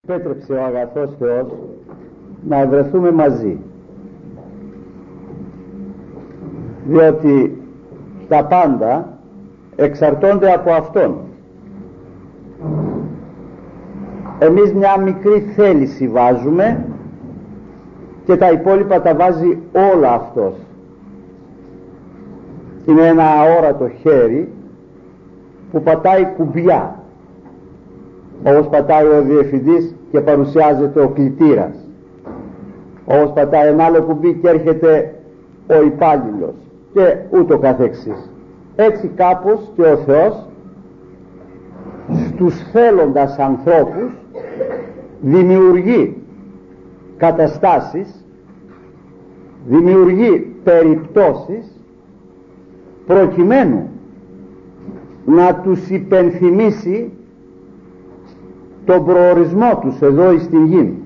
Πέτρεψε ο αγαθός Θεός να βρεθούμε μαζί, διότι τα πάντα εξαρτώνται από Αυτόν. Εμείς μια μικρή θέληση βάζουμε και τα υπόλοιπα τα βάζει όλα Αυτός. Είναι ένα αόρατο χέρι που πατάει κουμπιά, όπως πατάει ο διευθυντής και παρουσιάζεται ο κλητήρας, όπως πατάει ένα άλλο κουμπί και έρχεται ο υπάλληλος και ούτω καθεξής. Έτσι κάπως και ο Θεός στους θέλοντας ανθρώπους δημιουργεί καταστάσεις, δημιουργεί περιπτώσεις προκειμένου να τους υπενθυμίσει τον προορισμό τους εδώ στην γη,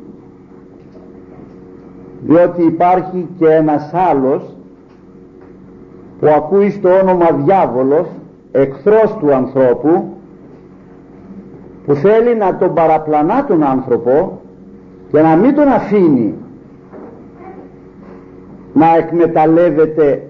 διότι υπάρχει και ένας άλλος που ακούει στο όνομα διάβολος, εχθρός του ανθρώπου, που θέλει να τον παραπλανά τον άνθρωπο και να μην τον αφήνει να εκμεταλλεύεται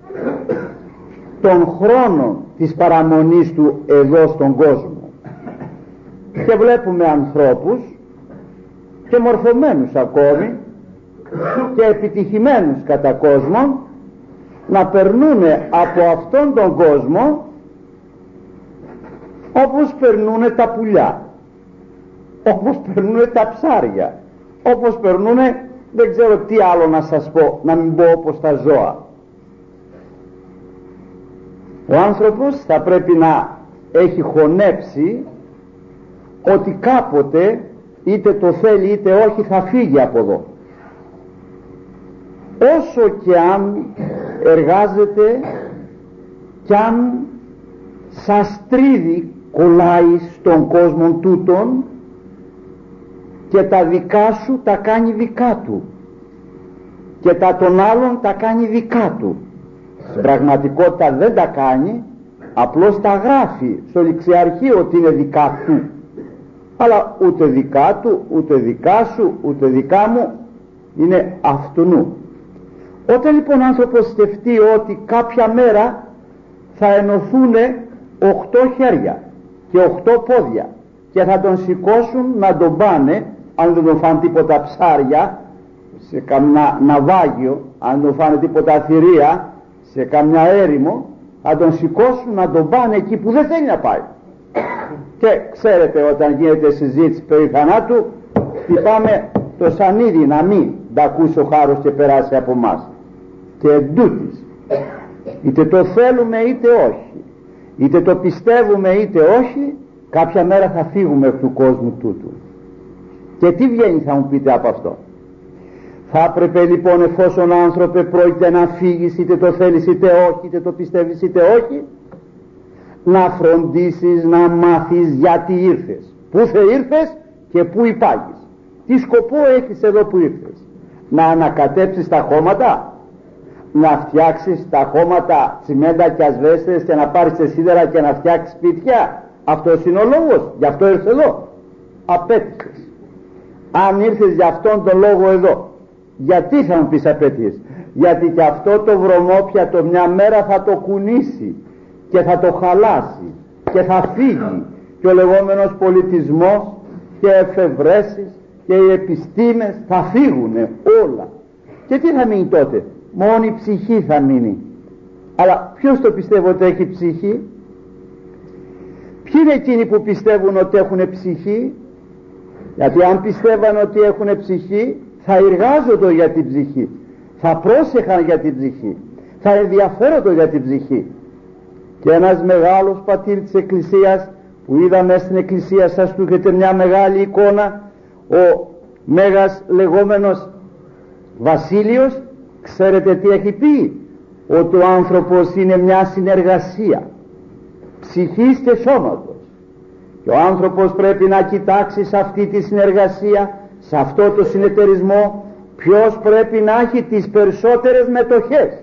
τον χρόνο της παραμονής του εδώ στον κόσμο. Και βλέπουμε ανθρώπους και μορφωμένους ακόμη και επιτυχημένους κατά κόσμο να περνούν από αυτόν τον κόσμο όπως περνούν τα πουλιά, όπως περνούν τα ψάρια, όπως περνούν, δεν ξέρω τι άλλο να σας πω, να μην πω όπως τα ζώα. Ο άνθρωπος θα πρέπει να έχει χωνέψει ότι κάποτε, είτε το θέλει είτε όχι, θα φύγει από εδώ. Όσο και αν εργάζεται και αν σας τρίβει, κολλάει στον κόσμο τούτον και τα δικά σου τα κάνει δικά του και τα των άλλων τα κάνει δικά του. Στην πραγματικότητα δεν τα κάνει, απλώς τα γράφει στο ληξιαρχείο ότι είναι δικά του, αλλά ούτε δικά του, ούτε δικά σου, ούτε δικά μου, είναι αυτού. Όταν λοιπόν ο άνθρωπος σκεφτεί ότι κάποια μέρα θα ενωθούν 8 χέρια και 8 πόδια και θα τον σηκώσουν να τον πάνε, αν δεν τον φάνε τίποτα ψάρια, σε καμιά ναυάγιο, αν δεν τον φάνε τίποτα θηρία, σε καμιά έρημο, θα τον σηκώσουν να τον πάνε εκεί που δεν θέλει να πάει. Και ξέρετε, όταν γίνεται συζήτηση περί θανάτου, χτυπάμε το σανίδι να μην τα ακούσει ο χάρος και περάσει από μας. Και εντούτοις, είτε το θέλουμε είτε όχι, είτε το πιστεύουμε είτε όχι, κάποια μέρα θα φύγουμε από του κόσμου τούτου. Και τι βγαίνει, θα μου πείτε, από αυτό? Θα έπρεπε λοιπόν, εφόσον άνθρωπε πρόκειται να φύγεις, είτε το θέλεις είτε όχι, είτε το πιστεύεις είτε όχι, να φροντίσεις να μάθεις γιατί ήρθες, πού θε ήρθες και πού υπάγεις, τι σκοπό έχεις εδώ που ήρθες. Να ανακατέψεις τα χώματα, να φτιάξεις τα χώματα τσιμέντα και ασβέστες και να πάρεις τα σίδερα και να φτιάξεις σπίτια? Αυτός είναι ο λόγος, γι' αυτό ήρθες εδώ? Απέτυχες. Αν ήρθες για αυτόν τον λόγο εδώ, γιατί θα μου πεις απέτυχες? Γιατί και αυτό το βρωμόπιατο μια μέρα θα το κουνήσει και θα το χαλάσει και θα φύγει, και ο λεγόμενος πολιτισμός και εφευρέσεις και οι επιστήμες θα φύγουνε όλα. Και τι θα μείνει τότε? Μόνη η ψυχή θα μείνει. Αλλά ποιος το πιστεύει ότι έχει ψυχή? Ποιοι είναι εκείνοι που πιστεύουν ότι έχουν ψυχή? Γιατί αν πιστεύαν ότι έχουν ψυχή, θα εργάζονται για την ψυχή, θα πρόσεχαν για την ψυχή, θα ενδιαφέρονται για την ψυχή. Και ένας μεγάλος πατήρ της Εκκλησίας που είδαμε στην Εκκλησία σας, του έχετε μια μεγάλη εικόνα, ο μέγας λεγόμενος Βασίλειος, ξέρετε τι έχει πει? Ότι ο άνθρωπος είναι μια συνεργασία ψυχής και σώματος, και ο άνθρωπος πρέπει να κοιτάξει σε αυτή τη συνεργασία, σε αυτό το συνεταιρισμό, ποιος πρέπει να έχει τις περισσότερες μετοχές.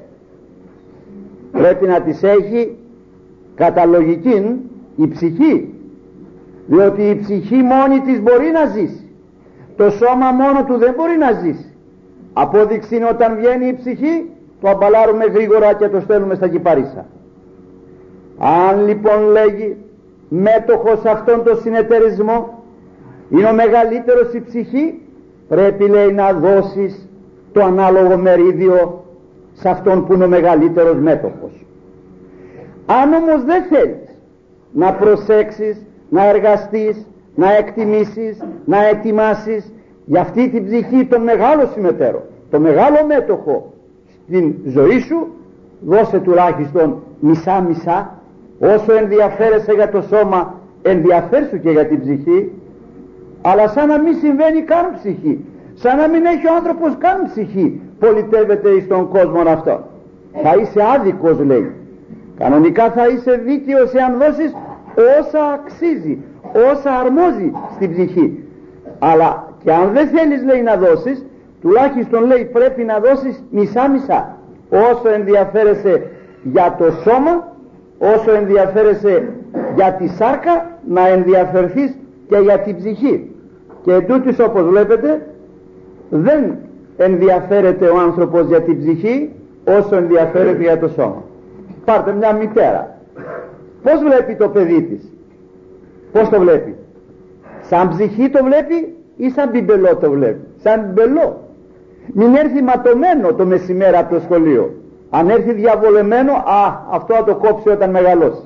Πρέπει να τις έχει κατά λογικήν η ψυχή, διότι η ψυχή μόνη της μπορεί να ζήσει, Το σώμα μόνο του δεν μπορεί να ζήσει. Απόδειξη είναι όταν βγαίνει η ψυχή, το αμπαλάρουμε γρήγορα και το στέλνουμε στα κυπαρίσα. Αν λοιπόν λέγει μέτοχος σε αυτόν τον συνεταιρισμό είναι ο μεγαλύτερος η ψυχή, πρέπει λέει να δώσεις το ανάλογο μερίδιο σε αυτόν που είναι ο μεγαλύτερος μέτοχος. Αν όμως δεν θέλεις να προσέξεις, να εργαστείς, να εκτιμήσεις, να ετοιμάσεις για αυτή την ψυχή τον μεγάλο συμμετέρο, τον μεγάλο μέτοχο στην ζωή σου, δώσε τουλάχιστον μισά-μισά. Όσο ενδιαφέρεσαι για το σώμα, ενδιαφέρσου και για την ψυχή, αλλά σαν να μην συμβαίνει καν ψυχή, σαν να μην έχει ο άνθρωπος καν ψυχή, πολιτεύεται εις τον κόσμο αυτό. Θα είσαι άδικος, λέει. Κανονικά θα είσαι δίκαιος εάν δώσεις όσα αξίζει, όσα αρμόζει στην ψυχή. Αλλά και αν δεν θέλεις, λέει, να δώσεις, τουλάχιστον, λέει, πρέπει να δώσεις μισά-μισά. Όσο ενδιαφέρεσαι για το σώμα, όσο ενδιαφέρεσαι για τη σάρκα, να ενδιαφερθείς και για την ψυχή. Και τούτης, όπως βλέπετε, δεν ενδιαφέρεται ο άνθρωπος για την ψυχή όσο ενδιαφέρεται για το σώμα. Πάρτε μια μητέρα, πώς βλέπει το παιδί της? Πώς το βλέπει? Σαν ψυχή το βλέπει ή σαν μπιμπελό το βλέπει? Σαν μπιμπελό. Μην έρθει ματωμένο το μεσημέρι από το σχολείο. Αν έρθει διαβολεμένο, αυτό θα το κόψει όταν μεγαλώσει.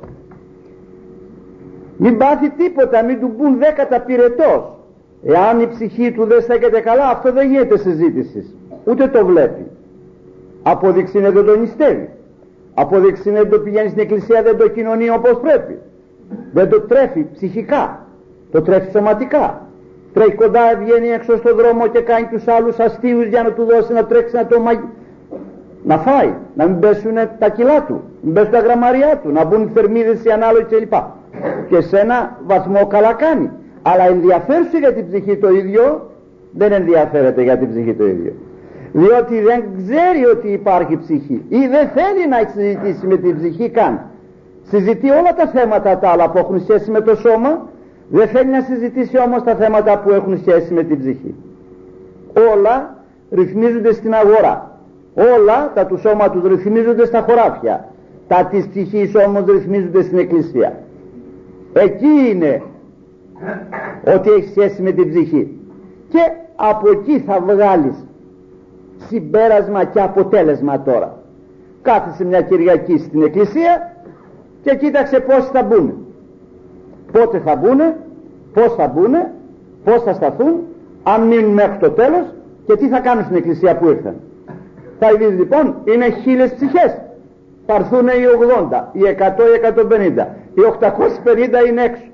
Μην πάθει τίποτα, μην του πουν 10 πυρετός. Εάν η ψυχή του δεν στέκεται καλά, αυτό δεν γίνεται συζήτηση. Ούτε το βλέπει. Απόδειξη είναι δεν το νηστεύει. Απόδειξη είναι δεν το πηγαίνει στην εκκλησία, δεν το κοινωνεί όπως πρέπει. Δεν το τρέφει ψυχικά, το τρέφει σωματικά. Τρέχει κοντά, βγαίνει έξω στον δρόμο και κάνει τους άλλους αστείους για να του δώσει να τρέξει να φάει, να μην πέσουν τα κιλά του, μην πέσουν τα γραμμαριά του, να μπουν θερμίδες οι ανάλογοι κλπ. Και σε ένα βαθμό καλά κάνει. Αλλά ενδιαφέρουσε για την ψυχή το ίδιο, δεν ενδιαφέρεται για την ψυχή το ίδιο. Διότι δεν ξέρει ότι υπάρχει ψυχή ή δεν θέλει να συζητήσει με την ψυχή καν. Συζητεί όλα τα θέματα τα άλλα που έχουν σχέση με το σώμα, δεν θέλει να συζητήσει όμως τα θέματα που έχουν σχέση με την ψυχή. Όλα ρυθμίζονται στην αγορά. Όλα τα του σώματος ρυθμίζονται στα χωράφια. Τα της ψυχής όμως ρυθμίζονται στην εκκλησία. Εκεί είναι ότι έχει σχέση με την ψυχή. Και από εκεί θα βγάλεις συμπέρασμα και αποτέλεσμα τώρα. Κάθεσαι μια Κυριακή στην εκκλησία και κοίταξε πόσοι θα μπουν. Πότε θα μπουν, πώς θα μπουν, πώς θα σταθούν, αν μείνουν μέχρι το τέλος και τι θα κάνουν στην εκκλησία που ήρθαν. Θα δεις λοιπόν, είναι 1000 ψυχές. Θα έρθουν οι 80, οι 100, οι 150, οι 850 είναι έξω.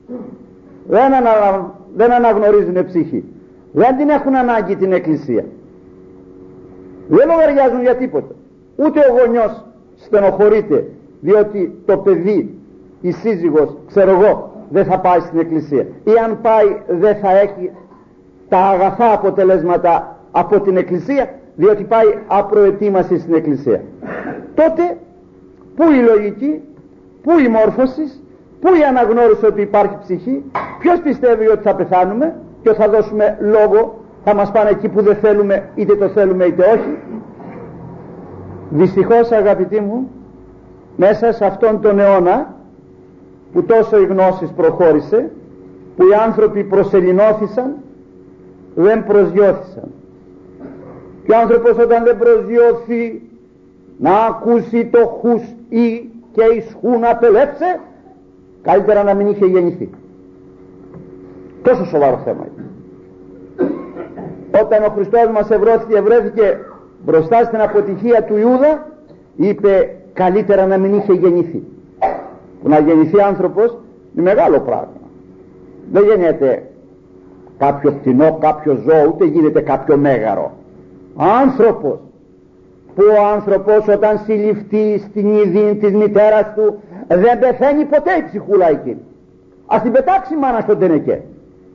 Δεν αναγνωρίζουν ψυχή. Δεν την έχουν ανάγκη την εκκλησία. Δεν λογαριάζουν για τίποτα. Ούτε ο γονιός στενοχωρείται διότι το παιδί, η σύζυγος, ξέρω εγώ, δεν θα πάει στην εκκλησία. Ή αν πάει δεν θα έχει τα αγαθά αποτελέσματα από την εκκλησία, διότι πάει απροετοίμαση στην εκκλησία. Τότε πού η λογική, πού η μόρφωση, πού η αναγνώριση ότι υπάρχει ψυχή? Ποιος πιστεύει ότι θα πεθάνουμε και ότι θα δώσουμε λόγο, θα μας πάνε εκεί που δεν θέλουμε, είτε το θέλουμε είτε όχι? Δυστυχώς, αγαπητοί μου, μέσα σε αυτόν τον αιώνα που τόσο η γνώση προχώρησε, που οι άνθρωποι προσελεινώθησαν, δεν προσγειώθησαν. Και ο άνθρωπος όταν δεν προσγειώθει να ακούσει το χους ή και ισχού να απελέψε, καλύτερα να μην είχε γεννηθεί. Τόσο σοβαρό θέμα είναι. Όταν ο Χριστός μας βρέθηκε μπροστά στην αποτυχία του Ιούδα, είπε καλύτερα να μην είχε γεννηθεί. Που να γεννηθεί άνθρωπος είναι μεγάλο πράγμα. Δεν γεννιέται κάποιο πτηνό, κάποιο ζώο, ούτε γίνεται κάποιο μέγαρο. Άνθρωπος, που ο άνθρωπος όταν συλληφθεί στην ιδίνη της μητέρας του δεν πεθαίνει ποτέ η ψυχούλα εκείνη. Ας την πετάξει μάνα στον τενεκέ.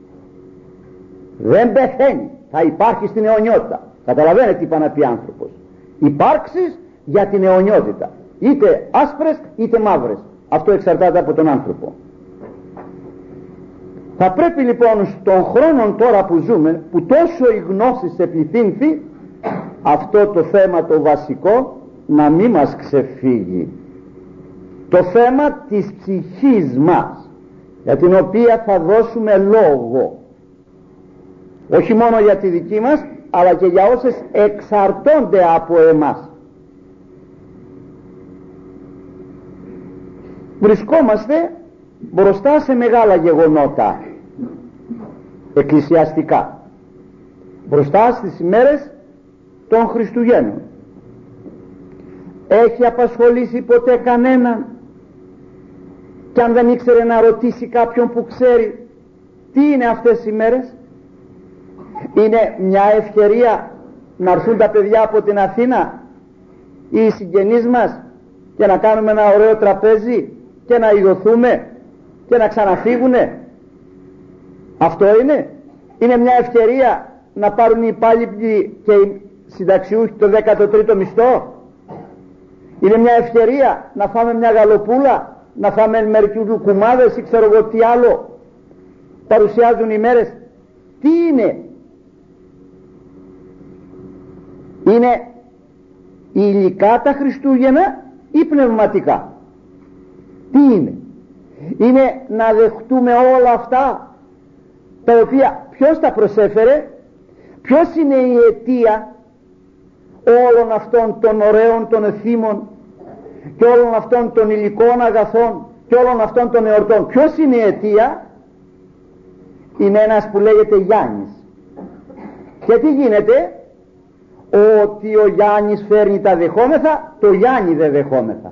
Δεν πεθαίνει, θα υπάρχει στην αιωνιότητα. Καταλαβαίνετε τι είπα να πει άνθρωπος? Υπάρξεις για την αιωνιότητα, είτε άσπρες είτε μαύρες. Αυτό εξαρτάται από τον άνθρωπο. Θα πρέπει λοιπόν στον χρόνο τώρα που ζούμε, που τόσο η γνώση επιθύνθη, αυτό το θέμα το βασικό να μην μας ξεφύγει. Το θέμα της ψυχής μας, για την οποία θα δώσουμε λόγο, όχι μόνο για τη δική μας, αλλά και για όσες εξαρτώνται από εμάς. Βρισκόμαστε μπροστά σε μεγάλα γεγονότα εκκλησιαστικά, μπροστά στις ημέρες των Χριστουγέννων. Έχει απασχολήσει ποτέ κανέναν, και αν δεν ήξερε να ρωτήσει κάποιον που ξέρει τι είναι αυτές οι ημέρες? Είναι μια ευκαιρία να έρθουν τα παιδιά από την Αθήνα ή οι συγγενείς μας και να κάνουμε ένα ωραίο τραπέζι και να ειδωθούμε και να ξαναφύγουνε? Αυτό είναι? Είναι μια ευκαιρία να πάρουν οι υπάλληλοι και οι συνταξιούχοι το 13ο μισθό? Είναι μια ευκαιρία να φάμε μια γαλοπούλα, να φάμε μερικούς λουκουμάδες ή ξέρω εγώ τι άλλο παρουσιάζουν οι μέρες? Τι είναι? Είναι υλικά τα Χριστούγεννα ή πνευματικά? Τι είναι? Είναι να δεχτούμε όλα αυτά τα οποία ποιος τα προσέφερε, ποιος είναι η αιτία όλων αυτών των ωραίων των εθήμων και όλων αυτών των υλικών αγαθών και όλων αυτών των εορτών? Ποιος είναι η αιτία? Είναι ένας που λέγεται Γιάννης. Και τι γίνεται? Ότι ο Γιάννης φέρνει τα δεχόμεθα, το Γιάννη δεν δεχόμεθα.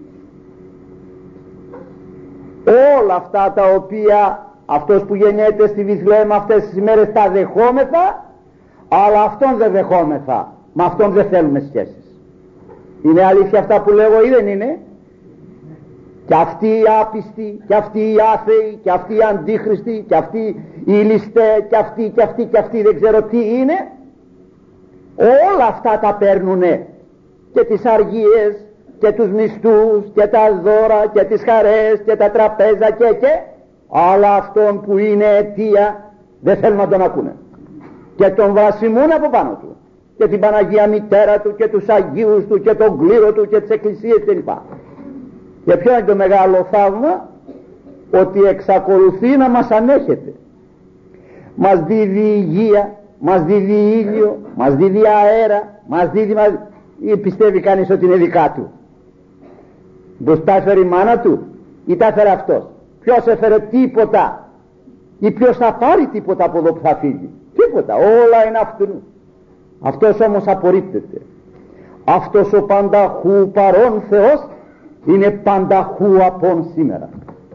Όλα αυτά τα οποία αυτός που γεννιέται στη Βιθλεέμ αυτές τις ημέρες τα δεχόμεθα, αλλά αυτόν δεν δεχόμεθα, με αυτόν δεν θέλουμε σχέσεις. Είναι αλήθεια αυτά που λέγω ή δεν είναι? Και αυτοί οι άπιστοι, και αυτοί οι άθεοι, και αυτοί οι αντίχριστοι, και αυτοί οι ληστέ, και αυτοί και αυτοί και αυτοί δεν ξέρω τι είναι, όλα αυτά τα παίρνουνε, και τις αργίες και τους μισθούς και τα δώρα και τις χαρές και τα τραπέζα και αλλά αυτόν που είναι αιτία δεν θέλουν να τον ακούνε και τον βρασιμούν από πάνω του και την Παναγία Μητέρα του και τους Αγίους του και τον κλήρο του και τις εκκλησίες κλπ. Και ποιο είναι το μεγάλο θαύμα? Ότι εξακολουθεί να μας ανέχεται, μας δίδει υγεία, μας δίδει ήλιο, μας δίδει αέρα, μας δίδει ή πιστεύει κανείς ότι είναι δικά του? Τους τα έφερε η μάνα του ή τα έφερε αυτός? Ποιος έφερε τίποτα? Ή ποιος θα πάρει τίποτα από εδώ που θα φύγει? Τίποτα, όλα είναι αυτού. Αυτός όμως απορρίπτεται. Αυτός ο πανταχού παρών Θεός είναι πανταχού απόν σήμερα.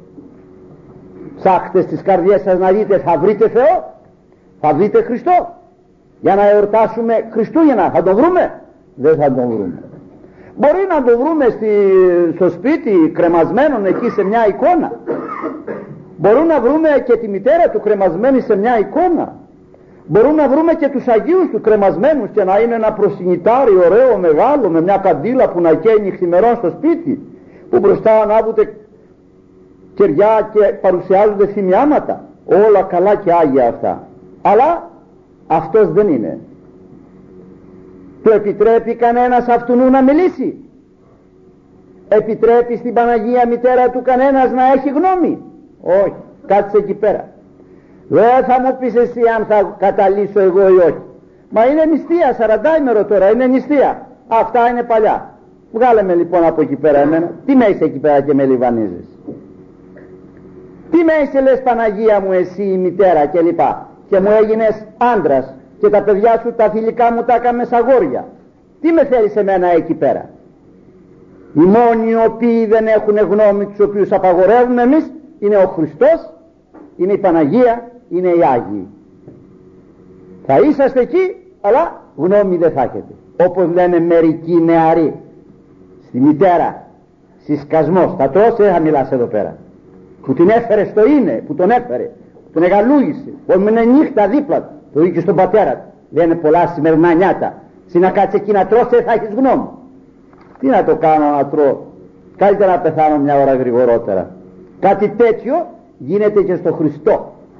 Ψάχτε στις καρδιές σας να δείτε, θα βρείτε Θεό, θα βρείτε Χριστό. Για να εορτάσουμε Χριστούγεννα θα τον βρούμε? Δεν θα τον βρούμε. Μπορεί να το βρούμε στο σπίτι κρεμασμένον εκεί σε μια εικόνα. Μπορούμε να βρούμε και τη μητέρα του κρεμασμένη σε μια εικόνα. Μπορούμε να βρούμε και τους Αγίους του κρεμασμένους και να είναι ένα προσινητάρι ωραίο μεγάλο με μια καντήλα που να καίει νυχθημερών στο σπίτι, που μπροστά ανάβονται κεριά και παρουσιάζονται θυμιάματα. Όλα καλά και άγια αυτά. Αλλά αυτός δεν είναι. Του επιτρέπει κανένας αυτού να μιλήσει? Επιτρέπει στην Παναγία Μητέρα του κανένας να έχει γνώμη? Όχι. Κάτσε εκεί πέρα. Δεν θα μου πεις εσύ αν θα καταλύσω εγώ ή όχι. Μα είναι νηστεία, 40ημερο τώρα, είναι νηστεία. Αυτά είναι παλιά. Βγάλε με λοιπόν από εκεί πέρα εμένα. Τι με είσαι εκεί πέρα και με λιβανίζεις? Τι με είσαι λες Παναγία μου εσύ η μητέρα και λοιπά? Και μου έγινες άντρας και τα παιδιά σου τα θηλυκά μου τα έκαμες αγόρια. Τι με θέλεις εμένα εκεί πέρα? Οι μόνοι οι οποίοι δεν έχουν γνώμη, τους οποίους απαγορεύουμε εμείς, είναι ο Χριστός, είναι η Παναγία, είναι οι Άγιοι. Θα είσαστε εκεί, αλλά γνώμη δεν θα έχετε. Όπως λένε μερικοί νεαροί στη μητέρα, συσκασμός, θα τρως, δεν θα μιλάς εδώ πέρα. Που την έφερε στο είναι, που τον έφερε, που τον εγαλούγησε, που έμεινε νύχτα δίπλα του, το είχε στον πατέρα του. Δεν είναι πολλά σημερινά νιάτα. Συ να κάτσε εκεί να τρως, θα έχεις γνώμη. Τι να το κάνω να τρώω? Καλύτερα να πεθάνω μια ώρα γρηγορότερα. Κάτι τέτοιο γίνεται και στο Χριστό.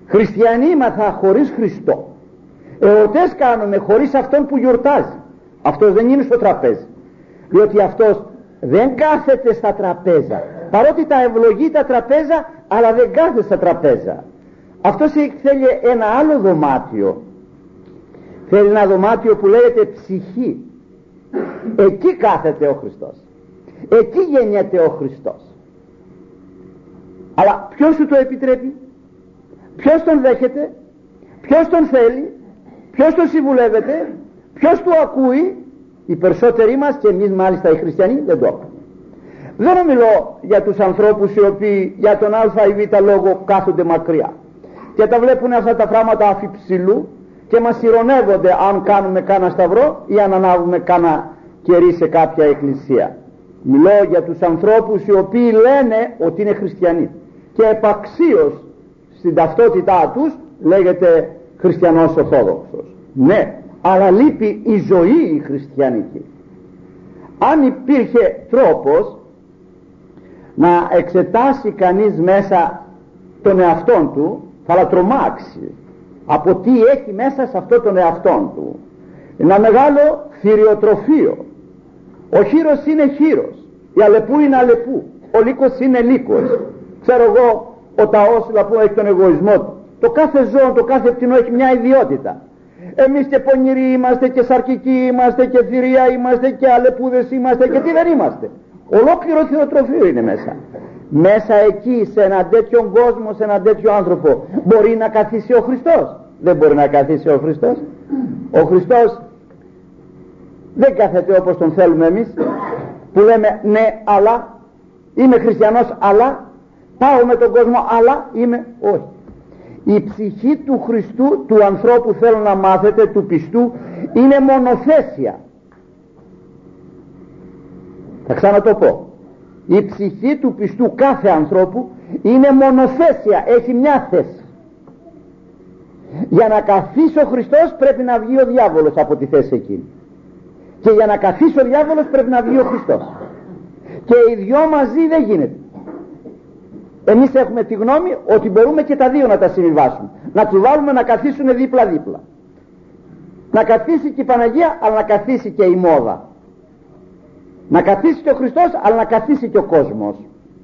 Χριστιανοί ήμαθα χωρίς Χριστό. Εορτές κάνουμε χωρίς αυτόν που γιορτάζει. Αυτός δεν είναι στο τραπέζι, διότι αυτός δεν κάθεται στα τραπέζα, παρότι τα ευλογεί τα τραπέζα, αλλά δεν κάθεται στα τραπέζα. Αυτός θέλει ένα άλλο δωμάτιο, θέλει ένα δωμάτιο που λέγεται ψυχή. Εκεί κάθεται ο Χριστός, εκεί γεννιέται ο Χριστός. Αλλά ποιος του το επιτρέπει, ποιος τον δέχεται, ποιος τον θέλει, ποιος τον συμβουλεύεται, ποιος του ακούει? Οι περισσότεροι μας, και εμείς μάλιστα οι χριστιανοί, δεν το ακούμε. Δεν μιλώ για τους ανθρώπους οι οποίοι για τον α ή β λόγο κάθονται μακριά και τα βλέπουν αυτά τα πράγματα αφιψηλού και μας ηρωνεύονται αν κάνουμε κάνα σταυρό ή αν ανάβουμε κάνα κερί σε κάποια εκκλησία. Μιλώ για τους ανθρώπους οι οποίοι λένε ότι είναι χριστιανοί και επαξίως στην ταυτότητά τους λέγεται χριστιανός Ορθόδοξος. Ναι, αλλά λείπει η ζωή η χριστιανική. Αν υπήρχε τρόπος να εξετάσει κανείς μέσα τον εαυτόν του, θα τρομάξει από τι έχει μέσα σε αυτό τον εαυτόν του. Ένα μεγάλο θηριοτροφείο. Ο χείρος είναι χείρος, η αλεπού είναι αλεπού, ο λύκος είναι λύκος. Ξέρω εγώ, ο ταός που έχει τον εγωισμό του. Το κάθε ζώο, το κάθε πτηνό έχει μια ιδιότητα. Εμείς και πονηροί είμαστε και σαρκικοί είμαστε και θηρία είμαστε και αλεπούδες είμαστε και τι δεν είμαστε. Ολόκληρο θηροτροφείο είναι μέσα. Μέσα εκεί σε έναν τέτοιον κόσμο, σε έναν τέτοιο άνθρωπο μπορεί να καθίσει ο Χριστός? Δεν μπορεί να καθίσει ο Χριστός. Ο Χριστός δεν κάθεται όπως τον θέλουμε εμείς, που λέμε ναι αλλά είμαι χριστιανός, αλλά πάω με τον κόσμο, αλλά είμαι όχι. Η ψυχή του Χριστού, του ανθρώπου, θέλω να μάθετε, του πιστού, είναι μονοθέσια. Θα ξανατοπώ. Η ψυχή του πιστού κάθε ανθρώπου είναι μονοθέσια, έχει μια θέση. Για να καθίσει ο Χριστός πρέπει να βγει ο διάβολος από τη θέση εκείνη, και για να καθίσει ο διάβολος πρέπει να βγει ο Χριστός, και οι δυο μαζί δεν γίνεται. Εμείς έχουμε τη γνώμη ότι μπορούμε και τα δύο να τα συμβιβάσουμε, να τους βάλουμε να καθίσουν δίπλα δίπλα, να καθίσει και η Παναγία αλλά να καθίσει και η μόδα, να καθίσει και ο Χριστός αλλά να καθίσει και ο κόσμος.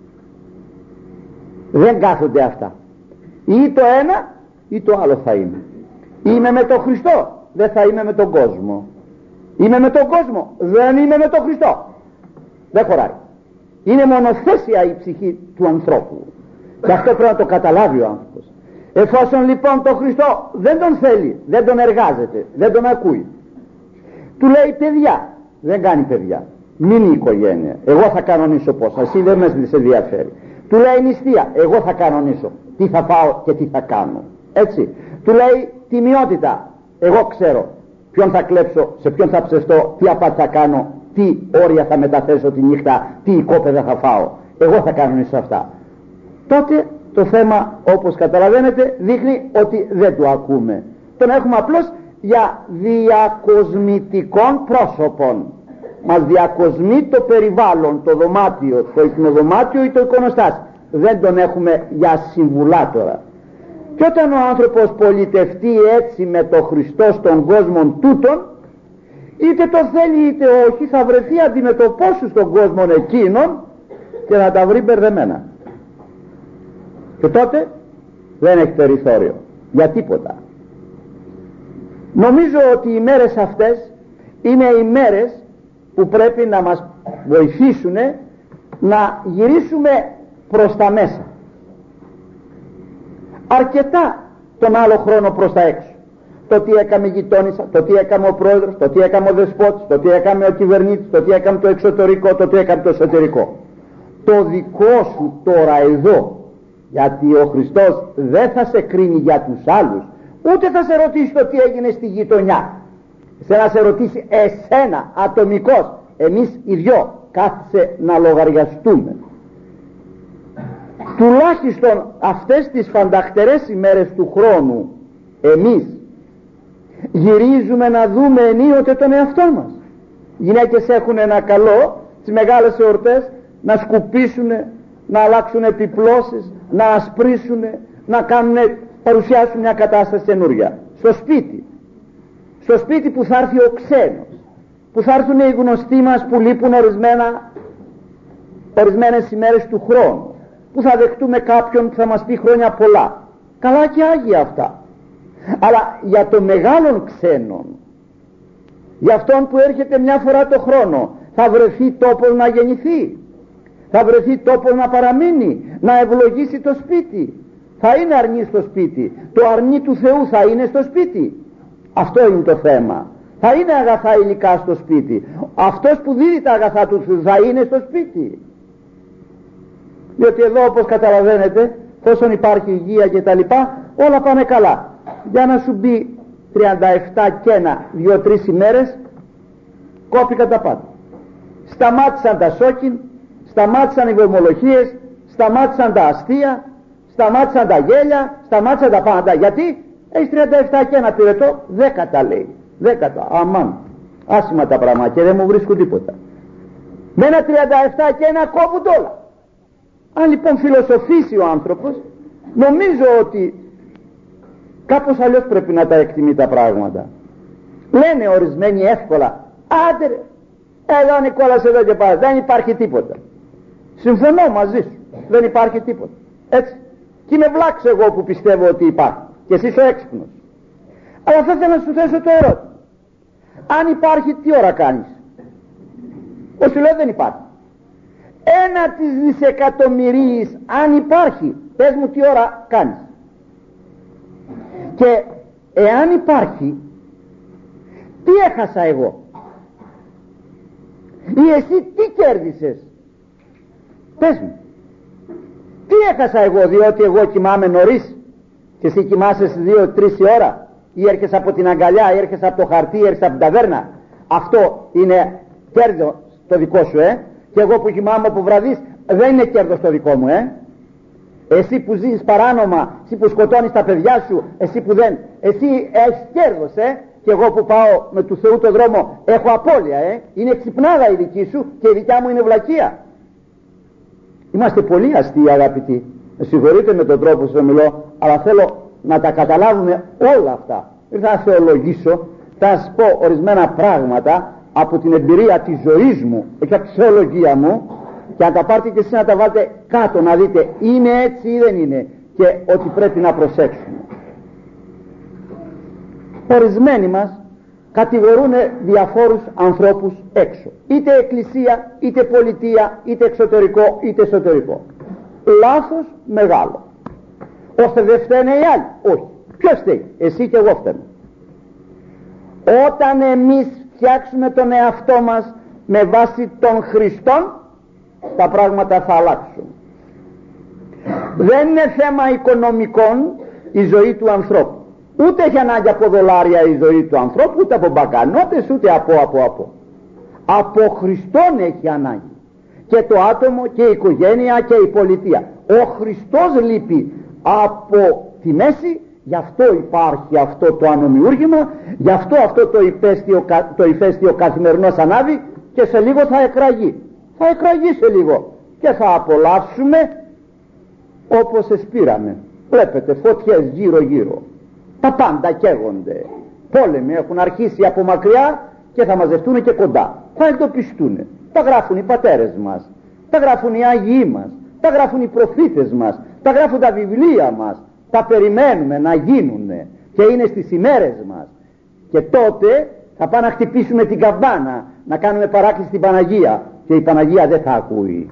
Δεν κάθονται αυτά, ή το ένα ή το άλλο θα είναι. Είμαι με τον Χριστό, δεν θα είμαι με τον κόσμο. Είμαι με τον κόσμο, δεν είμαι με τον Χριστό. Δεν χωράει. Είναι μονοθέσια η ψυχή του ανθρώπου, και αυτό πρέπει να το καταλάβει ο άνθρωπος. Εφόσον λοιπόν τον Χριστό δεν τον θέλει, δεν τον εργάζεται, δεν τον ακούει, του λέει παιδιά, δεν κάνει παιδιά, μην η οικογένεια, εγώ θα κανονίσω πώς, εσύ δεν με ενδιαφέρει. Του λέει νηστεία, εγώ θα κανονίσω τι θα φάω και τι θα κάνω, έτσι. Του λέει τιμιότητα, εγώ ξέρω ποιον θα κλέψω, σε ποιον θα ψευτώ, τι απάτη θα κάνω, τι όρια θα μεταθέσω τη νύχτα, τι οικόπεδα θα φάω, εγώ θα κανονίσω αυτά. Τότε το θέμα, όπως καταλαβαίνετε, δείχνει ότι δεν το ακούμε. Τον έχουμε απλώς για διακοσμητικών πρόσωπων. Μας διακοσμεί το περιβάλλον, το δωμάτιο, το υπνοδωμάτιο ή το εικονοστάσι. Δεν τον έχουμε για συμβουλάτορα. Και όταν ο άνθρωπος πολιτευτεί έτσι με το Χριστό στον κόσμο τούτον, είτε το θέλει είτε όχι, θα βρεθεί αντιμετωπόσου στον κόσμο εκείνον και θα τα βρει μπερδεμένα. Και τότε δεν έχει περιθώριο για τίποτα. Νομίζω ότι οι μέρες αυτές είναι οι μέρες που πρέπει να μας βοηθήσουν να γυρίσουμε προς τα μέσα, αρκετά τον άλλο χρόνο προς τα έξω. Το τι έκαμε η γειτόνισσα, το τι έκαμε ο πρόεδρος, το τι έκαμε ο δεσπότης, το τι έκαμε ο κυβερνήτης, το τι έκαμε το εξωτερικό, το τι έκαμε το εσωτερικό. Το δικό σου τώρα εδώ, γιατί ο Χριστός δεν θα σε κρίνει για τους άλλους, ούτε θα σε ρωτήσει το τι έγινε στη γειτονιά, να σε ρωτήσει εσένα ατομικός. Εμείς οι δυο κάθισε να λογαριαστούμε. Τουλάχιστον αυτές τις φανταχτερές ημέρες του χρόνου εμείς γυρίζουμε να δούμε ενίοτε τον εαυτό μας. Οι γυναίκες έχουν ένα καλό τις μεγάλες εορτές να σκουπίσουν, να αλλάξουν επιπλώσεις, να ασπρίσουν, να κάνουν παρουσιάσουν μια κατάσταση καινούρια. Στο σπίτι που θα έρθει ο ξένος, που θα έρθουν οι γνωστοί μας που λείπουν ορισμένες ημέρες του χρόνου, που θα δεχτούμε κάποιον που θα μας πει χρόνια πολλά. Καλά και άγια αυτά. Αλλά για το μεγάλον ξένον, για αυτόν που έρχεται μια φορά το χρόνο, θα βρεθεί τόπος να γεννηθεί, θα βρεθεί τόπος να παραμείνει, να ευλογήσει το σπίτι. Θα είναι αρνή στο σπίτι, το αρνί του Θεού θα είναι στο σπίτι. Αυτό είναι το θέμα. Θα είναι αγαθά υλικά στο σπίτι. Αυτός που δίδει τα αγαθά του Θεού θα είναι στο σπίτι. Διότι εδώ, όπως καταλαβαίνετε, όσον υπάρχει υγεία και τα λοιπά, όλα πάνε καλά. Για να σου μπει 37 κένα 2-3 ημέρες, κόπηκαν τα πάντα. Σταμάτησαν τα σόκιν, σταμάτησαν οι βομολογίες, σταμάτησαν τα αστεία, σταμάτησαν τα γέλια, σταμάτησαν τα πάντα. Γιατί? Έχεις 37 κένα πυρετό, 10 τα λέει. 10, αμάν, άσημα τα πράγματα και δεν μου βρίσκουν τίποτα. Με ένα 37 και ένα κόβουν όλα. Αν λοιπόν φιλοσοφήσει ο άνθρωπος, νομίζω ότι κάπως αλλιώς πρέπει να τα εκτιμεί τα πράγματα. Λένε ορισμένοι εύκολα, άντε ρε, εδώ Νικόλας εδώ και πάρα, δεν υπάρχει τίποτα. Συμφωνώ μαζί σου, δεν υπάρχει τίποτα. Έτσι, και είμαι βλάξ εγώ που πιστεύω ότι υπάρχει και εσύ είσαι ο έξυπνος. Αλλά θα ήθελα να σου θέσω το ερώτημα, αν υπάρχει τι ώρα κάνεις? Σου λέω δεν υπάρχει. 1 δισεκατομμυρίης αν υπάρχει, πες μου τι ώρα κάνεις. Και εάν υπάρχει, τι έχασα εγώ ή εσύ τι κέρδισες? Πες μου, τι έχασα εγώ, διότι εγώ κοιμάμαι νωρίς και εσύ κοιμάσαι στις 2-3 η ώρα, ή έρχεσαι από την αγκαλιά, ή έρχεσαι από το χαρτί, ή έρχεσαι από την ταβέρνα? Αυτό είναι κέρδος το δικό σου, και εγώ που κοιμάμαι από βραδείς δεν είναι κέρδος το δικό μου, Εσύ που ζεις παράνομα, εσύ που σκοτώνεις τα παιδιά σου, εσύ που δεν, εσύ έχεις κέρδος, και εγώ που πάω με του Θεού το δρόμο έχω απώλεια, Είναι ξυπνάδα η δική σου και η δικιά μου είναι βλακεία. Είμαστε πολύ αστείοι, αγαπητοί. Με συγχωρείτε με τον τρόπο που μιλώ, αλλά θέλω να τα καταλάβουμε όλα αυτά. Δεν θα θεολογήσω, θα σας πω ορισμένα πράγματα από την εμπειρία της ζωής μου και από τη θεολογία μου, και αν τα πάρετε και εσείς να τα βάλετε κάτω να δείτε είναι έτσι ή δεν είναι, και ότι πρέπει να προσέξουμε. Ορισμένοι μας κατηγορούν διαφόρους ανθρώπους έξω, είτε εκκλησία, είτε πολιτεία, είτε εξωτερικό, είτε εσωτερικό. Λάθος μεγάλο. Ώστε δεν φταίνε οι άλλοι. Όχι. Ποιος φταίει? Εσύ και εγώ φταίνω. Όταν εμείς φτιάξουμε τον εαυτό μας με βάση των Χριστών, τα πράγματα θα αλλάξουν. Δεν είναι θέμα οικονομικών η ζωή του ανθρώπου. Ούτε έχει ανάγκη από δολάρια η ζωή του ανθρώπου, ούτε από μπακανότες, ούτε από Χριστόν έχει ανάγκη. Και το άτομο και η οικογένεια και η πολιτεία. Ο Χριστός λείπει από τη μέση, γι' αυτό υπάρχει αυτό το ανομιούργημα, γι' αυτό το ηφαίστειο καθημερινός ανάβει, και σε λίγο θα εκραγεί. Θα εκραγεί σε λίγο και θα απολαύσουμε όπως εσπήραμε. Βλέπετε φωτιές γύρω γύρω, τα πάντα καίγονται, πόλεμοι έχουν αρχίσει από μακριά και θα μαζευτούν και κοντά, θα εντοπιστούν. Τα γράφουν οι πατέρες μας, τα γράφουν οι Άγιοι μας, τα γράφουν οι προφήτες μας, τα γράφουν τα βιβλία μας, τα περιμένουμε να γίνουνε και είναι στις ημέρες μας. Και τότε θα πάμε να χτυπήσουμε την καμπάνα, να κάνουμε παράκληση στην Παναγία, και η Παναγία δεν θα ακούει.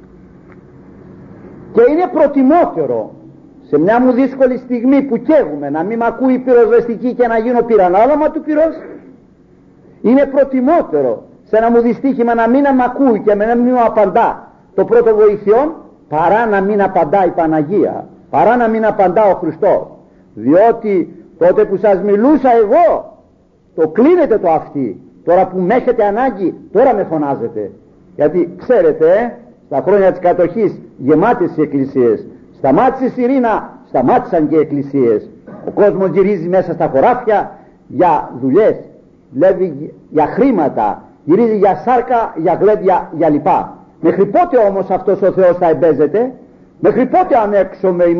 Και είναι προτιμότερο σε μια μου δύσκολη στιγμή που καίγουμε να μην μ' ακούει η πυροσβεστική και να γίνω πυρανάλαμα του πυρός. Είναι προτιμότερο σε ένα μου δυστύχημα να μην μ' ακούει και να μην μου απαντά το πρώτο βοηθειόν, παρά να μην απαντά η Παναγία, παρά να μην απαντά ο Χριστός. Διότι τότε που σας μιλούσα εγώ, το κλείνετε το αυτί. Τώρα που με έχετε ανάγκη, τώρα με φωνάζετε. Γιατί ξέρετε, στα χρόνια της κατοχής γεμάτες οι εκκλησίες. Σταμάτησε η Σιρήνα, σταμάτησαν και οι εκκλησίες. Ο κόσμος γυρίζει μέσα στα χωράφια για δουλειές, δηλαδή για χρήματα, γυρίζει για σάρκα, για γλέντια, για λοιπά. Μέχρι πότε όμως αυτός ο Θεός θα εμπέζεται? Μέχρι πότε ανέξω με ημών?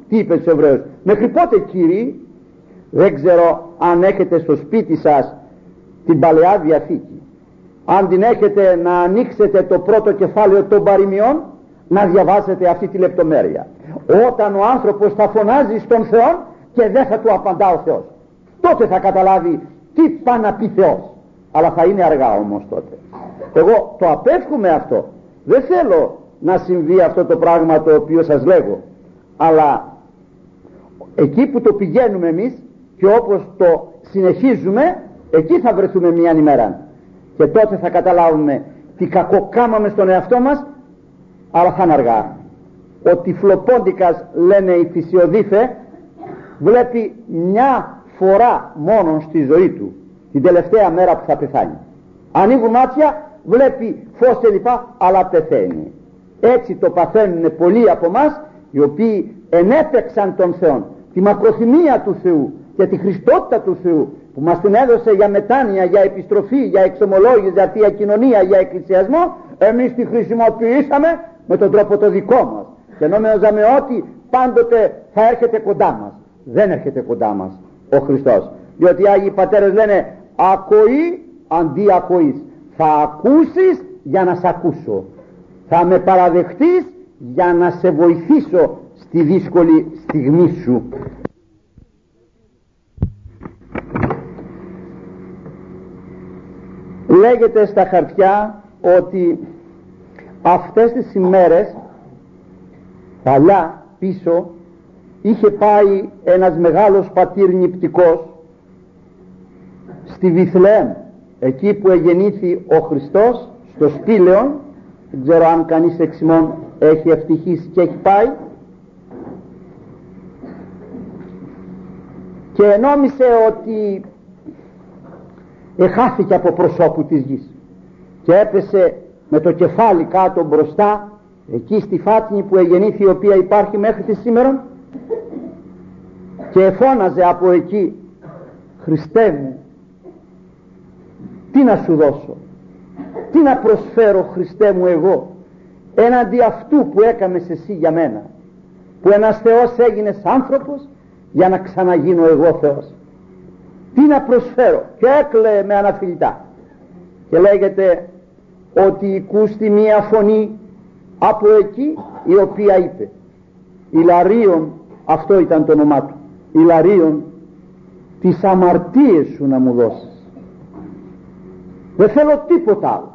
Τι είπε στους Εβραίους? Μέχρι πότε, Κύριοι? Δεν ξέρω αν έχετε στο σπίτι σας την Παλαιά Διαθήκη, αν την έχετε, να ανοίξετε το πρώτο κεφάλαιο των Παροιμιών, να διαβάσετε αυτή τη λεπτομέρεια. Όταν ο άνθρωπος θα φωνάζει στον Θεό και δεν θα του απαντά ο Θεός, τότε θα καταλάβει τι πάει να πει Θεός. Αλλά θα είναι αργά όμως τότε. Εγώ το απέφχομαι αυτό. Δεν θέλω να συμβεί αυτό το πράγμα το οποίο σας λέγω, αλλά εκεί που το πηγαίνουμε εμείς και όπως το συνεχίζουμε, εκεί θα βρεθούμε μια ημέρα και τότε θα καταλάβουμε τι κακό κάμαμε στον εαυτό μας, αλλά θα είναι αργά. Ο Τυφλοπόντικας, λένε οι φυσιοδίφε, βλέπει μια φορά μόνο στη ζωή του, την τελευταία μέρα που θα πεθάνει. Ανοίγουν μάτια, βλέπει φως και λοιπά, αλλά πεθαίνει. Έτσι το παθαίνουν πολλοί από εμάς, οι οποίοι ενέπαιξαν τον Θεό, τη μακροθυμία του Θεού και τη χριστότητα του Θεού που μας την έδωσε για μετάνοια, για επιστροφή, για εξομολόγηση, για θεία κοινωνία, για εκκλησιασμό. Εμείς τη χρησιμοποιήσαμε με τον τρόπο το δικό μας και νόμιζαμε ότι πάντοτε θα έρχεται κοντά μας. Δεν έρχεται κοντά μας ο Χριστός, διότι οι Άγιοι Πατέρες λένε ακοή αντί ακοής. Θα ακούσεις για να σε ακούσω, θα με παραδεχτείς για να σε βοηθήσω στη δύσκολη στιγμή σου. Λέγεται στα χαρτιά ότι αυτές τις ημέρες παλιά πίσω είχε πάει ένας μεγάλος πατήρ νηπτικός στη Βιθλεέμ, εκεί που εγεννήθη ο Χριστός, στο Σπήλαιον. Δεν ξέρω αν κανείς εξ ημών έχει ευτυχήσει και έχει πάει, και νόμισε ότι εχάθηκε από προσώπου της γης και έπεσε με το κεφάλι κάτω μπροστά, εκεί στη Φάτνη που εγεννήθη, η οποία υπάρχει μέχρι τη σήμερα, και φώναζε από εκεί, Χριστέ μου, τι να σου δώσω, τι να προσφέρω, Χριστέ μου, εγώ έναντι αυτού που έκαμες εσύ για μένα, που ένας Θεός έγινες άνθρωπος για να ξαναγίνω εγώ Θεός. Τι να προσφέρω? Και έκλαιε με αναφιλητά. Και λέγεται ότι οικούστη μία φωνή από εκεί, η οποία είπε, Ηλαρίων, αυτό ήταν το όνομά του, Ηλαρίων, τις αμαρτίες σου να μου δώσεις. Δεν θέλω τίποτα άλλο.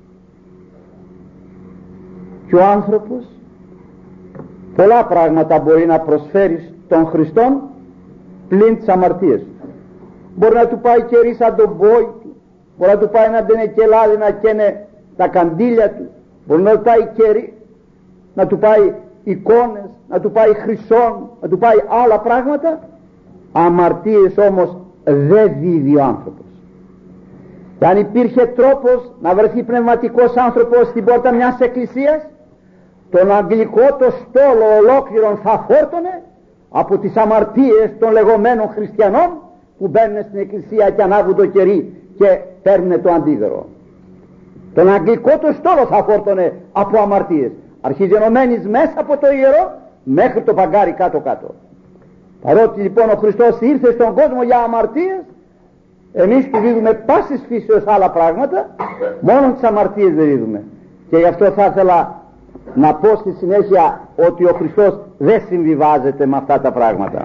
Και ο άνθρωπος πολλά πράγματα μπορεί να προσφέρει στον Χριστόν πλην τις αμαρτίες του. Μπορεί να του πάει κερί σαν τον πόη του, μπορεί να του πάει να μπαινε και λάδι να καίνε τα καντήλια του, μπορεί να του πάει κερί, να του πάει εικόνες, να του πάει χρυσόν, να του πάει άλλα πράγματα. Αμαρτίες όμως δεν δίδει ο άνθρωπος. Και αν υπήρχε τρόπος να βρεθεί πνευματικός άνθρωπος στην πόρτα μιας εκκλησίας, τον αγγλικό το στόλο ολόκληρον θα φόρτωνε από τις αμαρτίες των λεγόμενων χριστιανών που μπαίνουν στην εκκλησία και ανάβουν το κερί και παίρνουν το αντίδωρο. Τον αγγλικό το στόλο θα φόρτωνε από αμαρτίες, αρχίζει ενωμένης μέσα από το ιερό μέχρι το παγκάρι κάτω κάτω. Παρότι λοιπόν ο Χριστός ήρθε στον κόσμο για αμαρτίες, εμείς του δίδουμε πάσης φύσεως άλλα πράγματα, μόνο τις αμαρτίες δεν δίδουμε. Και γι' αυτό θα ήθελα να πω στη συνέχεια ότι ο Χριστός δεν συμβιβάζεται με αυτά τα πράγματα.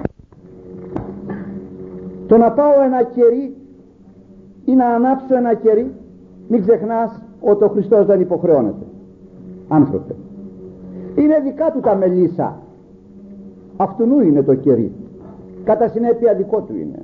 Το να πάω ένα κερί ή να ανάψω ένα κερί, μην ξεχνάς ότι ο Χριστός δεν υποχρεώνεται. Άνθρωπε, είναι δικά του τα μελίσσα, αυτού είναι το κερί, κατά συνέπεια δικό του είναι.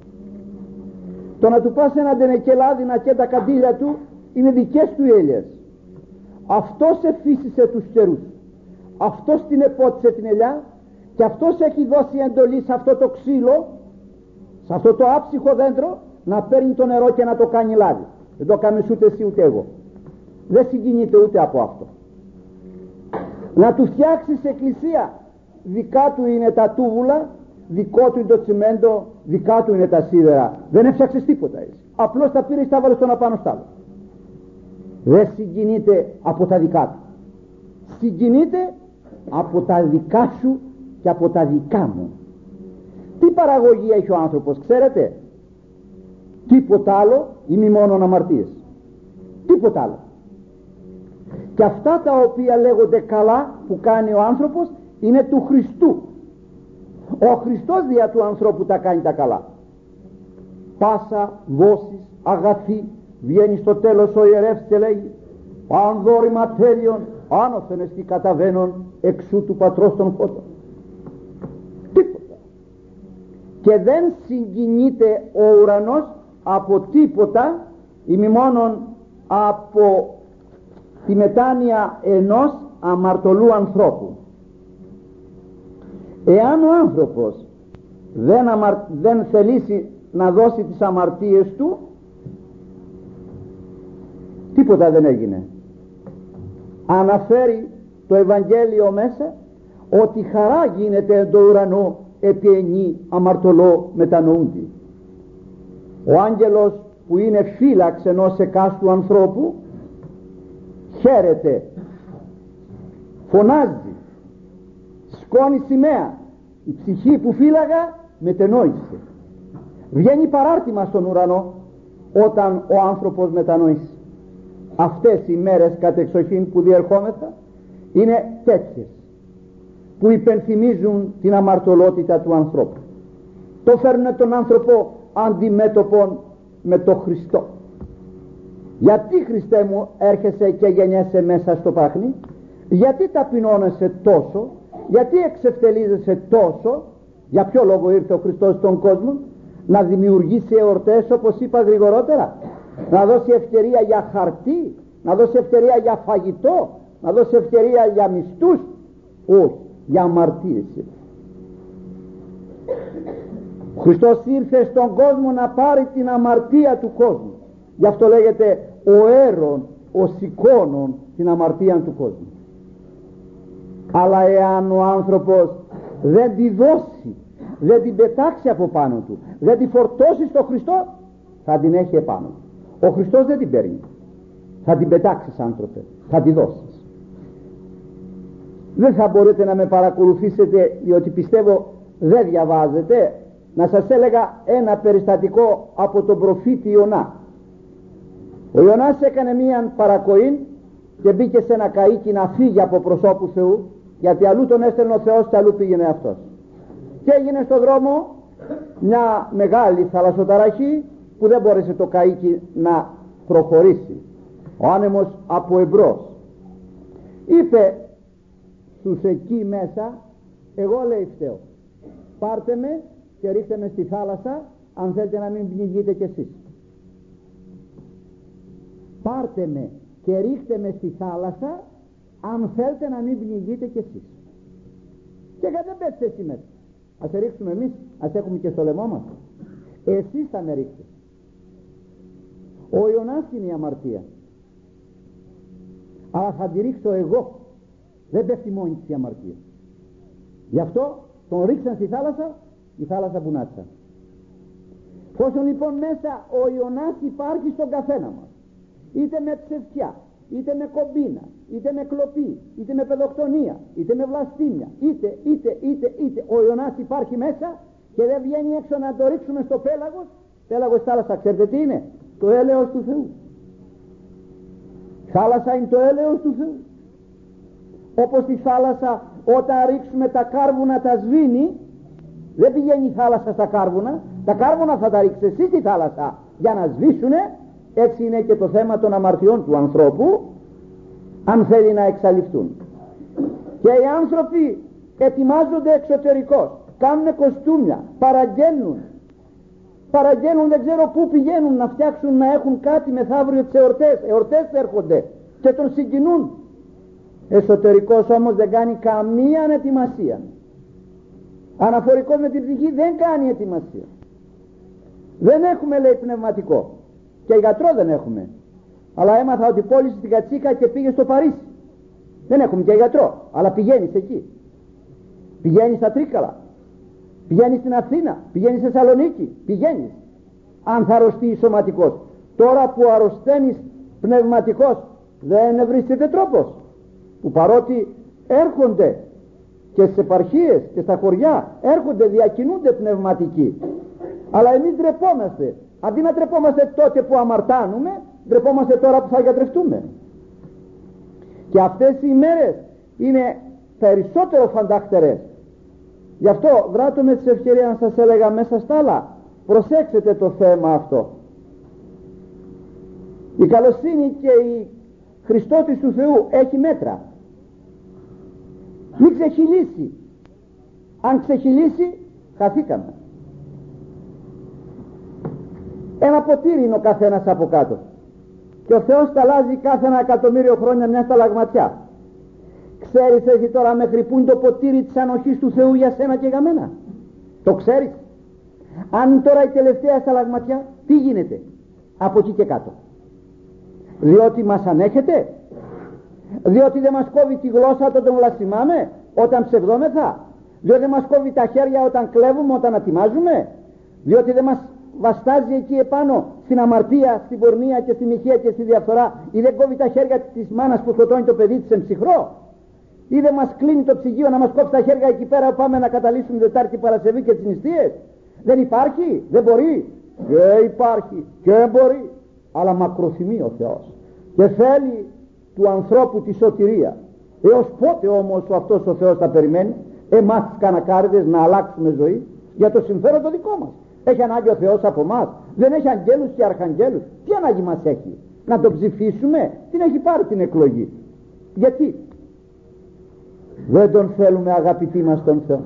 Το να του πας ένα ντενεκελάδι να καίει τα καντήλια του, είναι δικές του έλιες. Αυτός εφύσισε τους καιρούς, αυτός την επότισε την ελιά και αυτός έχει δώσει εντολή σε αυτό το ξύλο, σε αυτό το άψυχο δέντρο, να παίρνει το νερό και να το κάνει λάδι. Δεν το κάνεις ούτε εσύ ούτε εγώ. Δεν συγκινείται ούτε από αυτό. Να του φτιάξεις εκκλησία, δικά του είναι τα τούβουλα, δικό του είναι το τσιμέντο, δικά του είναι τα σίδερα. Δεν έφτιαξες τίποτα εσύ. Απλώς τα πήρες, τα βάλες τον απάνω στ' άλλο. Δεν συγκινείται από τα δικά του. Συγκινείται από τα δικά σου και από τα δικά μου. Τι παραγωγή έχει ο άνθρωπος, ξέρετε? Τίποτα άλλο ή μη μόνον αμαρτίες. Τίποτα άλλο. Και αυτά τα οποία λέγονται καλά που κάνει ο άνθρωπος είναι του Χριστού. Ο Χριστός δια του ανθρώπου τα κάνει τα καλά. Πάσα δόσεις αγαθή βγαίνει στο τέλος ο ιερεύς και λέγει: αν δώρη ματέριον άνωθεν εστί καταβαίνον εξού του πατρός των φώτων. Τίποτα. Και δεν συγκινείται ο ουρανός από τίποτα ή μη μόνον από τη μετάνοια ενός αμαρτωλού ανθρώπου. Εάν ο άνθρωπος δεν θελήσει να δώσει τις αμαρτίες του, τίποτα δεν έγινε. Αναφέρει το Ευαγγέλιο μέσα ότι χαρά γίνεται εν το ουρανό επί ενή αμαρτωλό μετανοούντι. Ο άγγελος που είναι φύλαξ ενός εκάστου ανθρώπου χαίρεται, φωνάζει, σκόνη σημαία. Η ψυχή που φύλαγα μετενόησε. Βγαίνει παράρτημα στον ουρανό όταν ο άνθρωπος μετανοήσει. Αυτές οι μέρες κατεξοχήν που διερχόμεθα είναι τέτοιες που υπενθυμίζουν την αμαρτωλότητα του ανθρώπου. Το φέρνουν τον άνθρωπο αντιμέτωπον με τον Χριστό. Γιατί, Χριστέ μου, έρχεσαι και γεννιέσαι μέσα στο πάχνι? Γιατί ταπεινώνεσαι τόσο? Γιατί εξευτελίζεσαι τόσο? Για ποιο λόγο ήρθε ο Χριστός στον κόσμο? Να δημιουργήσει εορτές, όπως είπα γρηγορότερα, να δώσει ευκαιρία για χαρτί, να δώσει ευκαιρία για φαγητό, να δώσει ευκαιρία για μισθούς? Όχι, για αμαρτίες. Ο Χριστός ήρθε στον κόσμο να πάρει την αμαρτία του κόσμου. Γι' αυτό λέγεται ο έρων, ο σηκώνων την αμαρτία του κόσμου. Αλλά εάν ο άνθρωπος δεν τη δώσει, δεν την πετάξει από πάνω του, δεν τη φορτώσει στο Χριστό, θα την έχει επάνω του. Ο Χριστός δεν την παίρνει. Θα την πετάξεις, άνθρωπε, θα τη δώσεις. Δεν θα μπορείτε να με παρακολουθήσετε, διότι πιστεύω δεν διαβάζετε. Να σας έλεγα ένα περιστατικό από τον προφήτη Ιωνά. Ο Ιωνάς έκανε μία παρακοή και μπήκε σε ένα καΐκι να φύγει από προσώπου Θεού, γιατί αλλού τον έστελνε ο Θεός και αλλού πήγαινε αυτός. Και έγινε στον δρόμο μια μεγάλη θαλασσοταραχή που δεν μπόρεσε το καΐκι να προχωρήσει. Ο άνεμος από εμπρός. Είπε στους εκεί μέσα: εγώ, λέει, φταίω. Πάρτε με και ρίχτε με στη θάλασσα, αν θέλετε να μην πνιγείτε κι εσείς. Πάρτε με και ρίχτε με στη θάλασσα, αν θέλετε να μην πνιγείτε κι εσείς. Και δεν πέφτετε εσύ μέσα. Ας σε ρίξουμε εμείς, ας έχουμε και στο λαιμό μας. Εσείς θα με ρίξετε. Ο Ιωνάς είναι η αμαρτία, αλλά θα τη ρίξω εγώ. Δεν πέφτει μόνη της η αμαρτία. Γι' αυτό τον ρίξαν στη θάλασσα, η θάλασσα πουνάτσα. Πόσο λοιπόν μέσα ο Ιωνάς υπάρχει στον καθένα μας, είτε με ψευτιά, είτε με κομπίνα, είτε με κλοπή, είτε με παιδοκτονία, είτε με βλαστήμια, είτε ο Ιωνάς υπάρχει μέσα και δεν βγαίνει έξω να το ρίξουμε στο πέλαγος. Πέλαγος θάλασσα, ξέρετε τι είναι? Το έλεος του Θεού. Θάλασσα είναι το έλεος του Θεού. Όπως τη θάλασσα όταν ρίξουμε τα κάρβουνα τα σβήνει, δεν πηγαίνει η θάλασσα στα κάρβουνα, τα κάρβουνα θα τα ρίξει εσύ στη θάλασσα για να σβήσουνε. Έτσι είναι και το θέμα των αμαρτιών του ανθρώπου, αν θέλει να εξαλειφθούν. Και οι άνθρωποι ετοιμάζονται εξωτερικώς, κάνουν κοστούμια, παραγγέλνουν, δεν ξέρω πού πηγαίνουν να φτιάξουν, να έχουν κάτι μεθαύριο τις εορτές έρχονται και τον συγκινούν. Εσωτερικός όμως δεν κάνει καμία ετοιμασία. Αναφορικός με την ψυχή δεν κάνει ετοιμασία. Δεν έχουμε, λέει, πνευματικό. Και γιατρό δεν έχουμε. Αλλά έμαθα ότι πώλησε την Κατσίκα και πήγε στο Παρίσι. Δεν έχουμε και γιατρό, αλλά πηγαίνεις εκεί. Πηγαίνεις στα Τρίκαλα, πηγαίνεις στην Αθήνα, πηγαίνεις στη Θεσσαλονίκη, πηγαίνεις. Αν θα αρρωστείς σωματικός. Τώρα που αρρωσταίνεις πνευματικός, δεν βρίσκεται τρόπος. Που παρότι έρχονται και στις επαρχίες και στα χωριά έρχονται, διακινούνται πνευματικοί, αλλά εμείς ντρεπόμαστε. Αντί να ντρεπόμαστε τότε που αμαρτάνουμε, ντρεπόμαστε τώρα που θα γιατρευτούμε. Και αυτές οι ημέρες είναι περισσότερο φανταχτερές. Γι' αυτό βράτω με τις ευκαιρίες να σας έλεγα μέσα στα άλλα, προσέξτε το θέμα αυτό. Η καλοσύνη και η Χριστότης του Θεού έχει μέτρα. Μην ξεχυλήσει. Αν ξεχυλήσει, χαθήκαμε. Ένα ποτήρι είναι ο καθένας από κάτω, και ο Θεός τα αλλάζει κάθε 1.000.000 χρόνια μια σταλαγματιά. Ξέρεις εσύ τώρα μέχρι πού είναι το ποτήρι της ανοχής του Θεού για σένα και για μένα? Το ξέρεις? Αν τώρα η τελευταία σταλαγματιά, τι γίνεται από εκεί και κάτω? Διότι μας ανέχεται, διότι δεν μας κόβει τη γλώσσα όταν βλασφημάμε, όταν ψευδόμεθα, διότι δεν μας κόβει τα χέρια όταν κλέβουμε, όταν ατιμάζουμε, διότι δεν μας βαστάζει εκεί επάνω στην αμαρτία, στην πορνεία και στη μοιχεία και στη διαφθορά, ή δεν κόβει τα χέρια της μάνας που σκοτώνει το παιδί της εν ψυχρό, ή δεν μας κλείνει το ψυγείο να μας κόψει τα χέρια εκεί πέρα που πάμε να καταλύσουμε Δετάρτη, Παρασκευή και τις νηστείες? Δεν υπάρχει, δεν μπορεί? Και υπάρχει και μπορεί, αλλά μακροθυμεί ο Θεός και θέλει του ανθρώπου τη σωτηρία. Έως πότε όμως αυτός ο Θεός θα περιμένει εμάς τις κανακάριδες να αλλάξουμε ζωή για το συμφέρον το δικό μας? Έχει ανάγκη ο Θεός από μας? Δεν έχει αγγέλους και αρχαγγέλους? Τι ανάγκη μας έχει? Να τον ψηφίσουμε? Την έχει πάρει την εκλογή. Γιατί δεν τον θέλουμε, αγαπητοί μας, τον Θεό?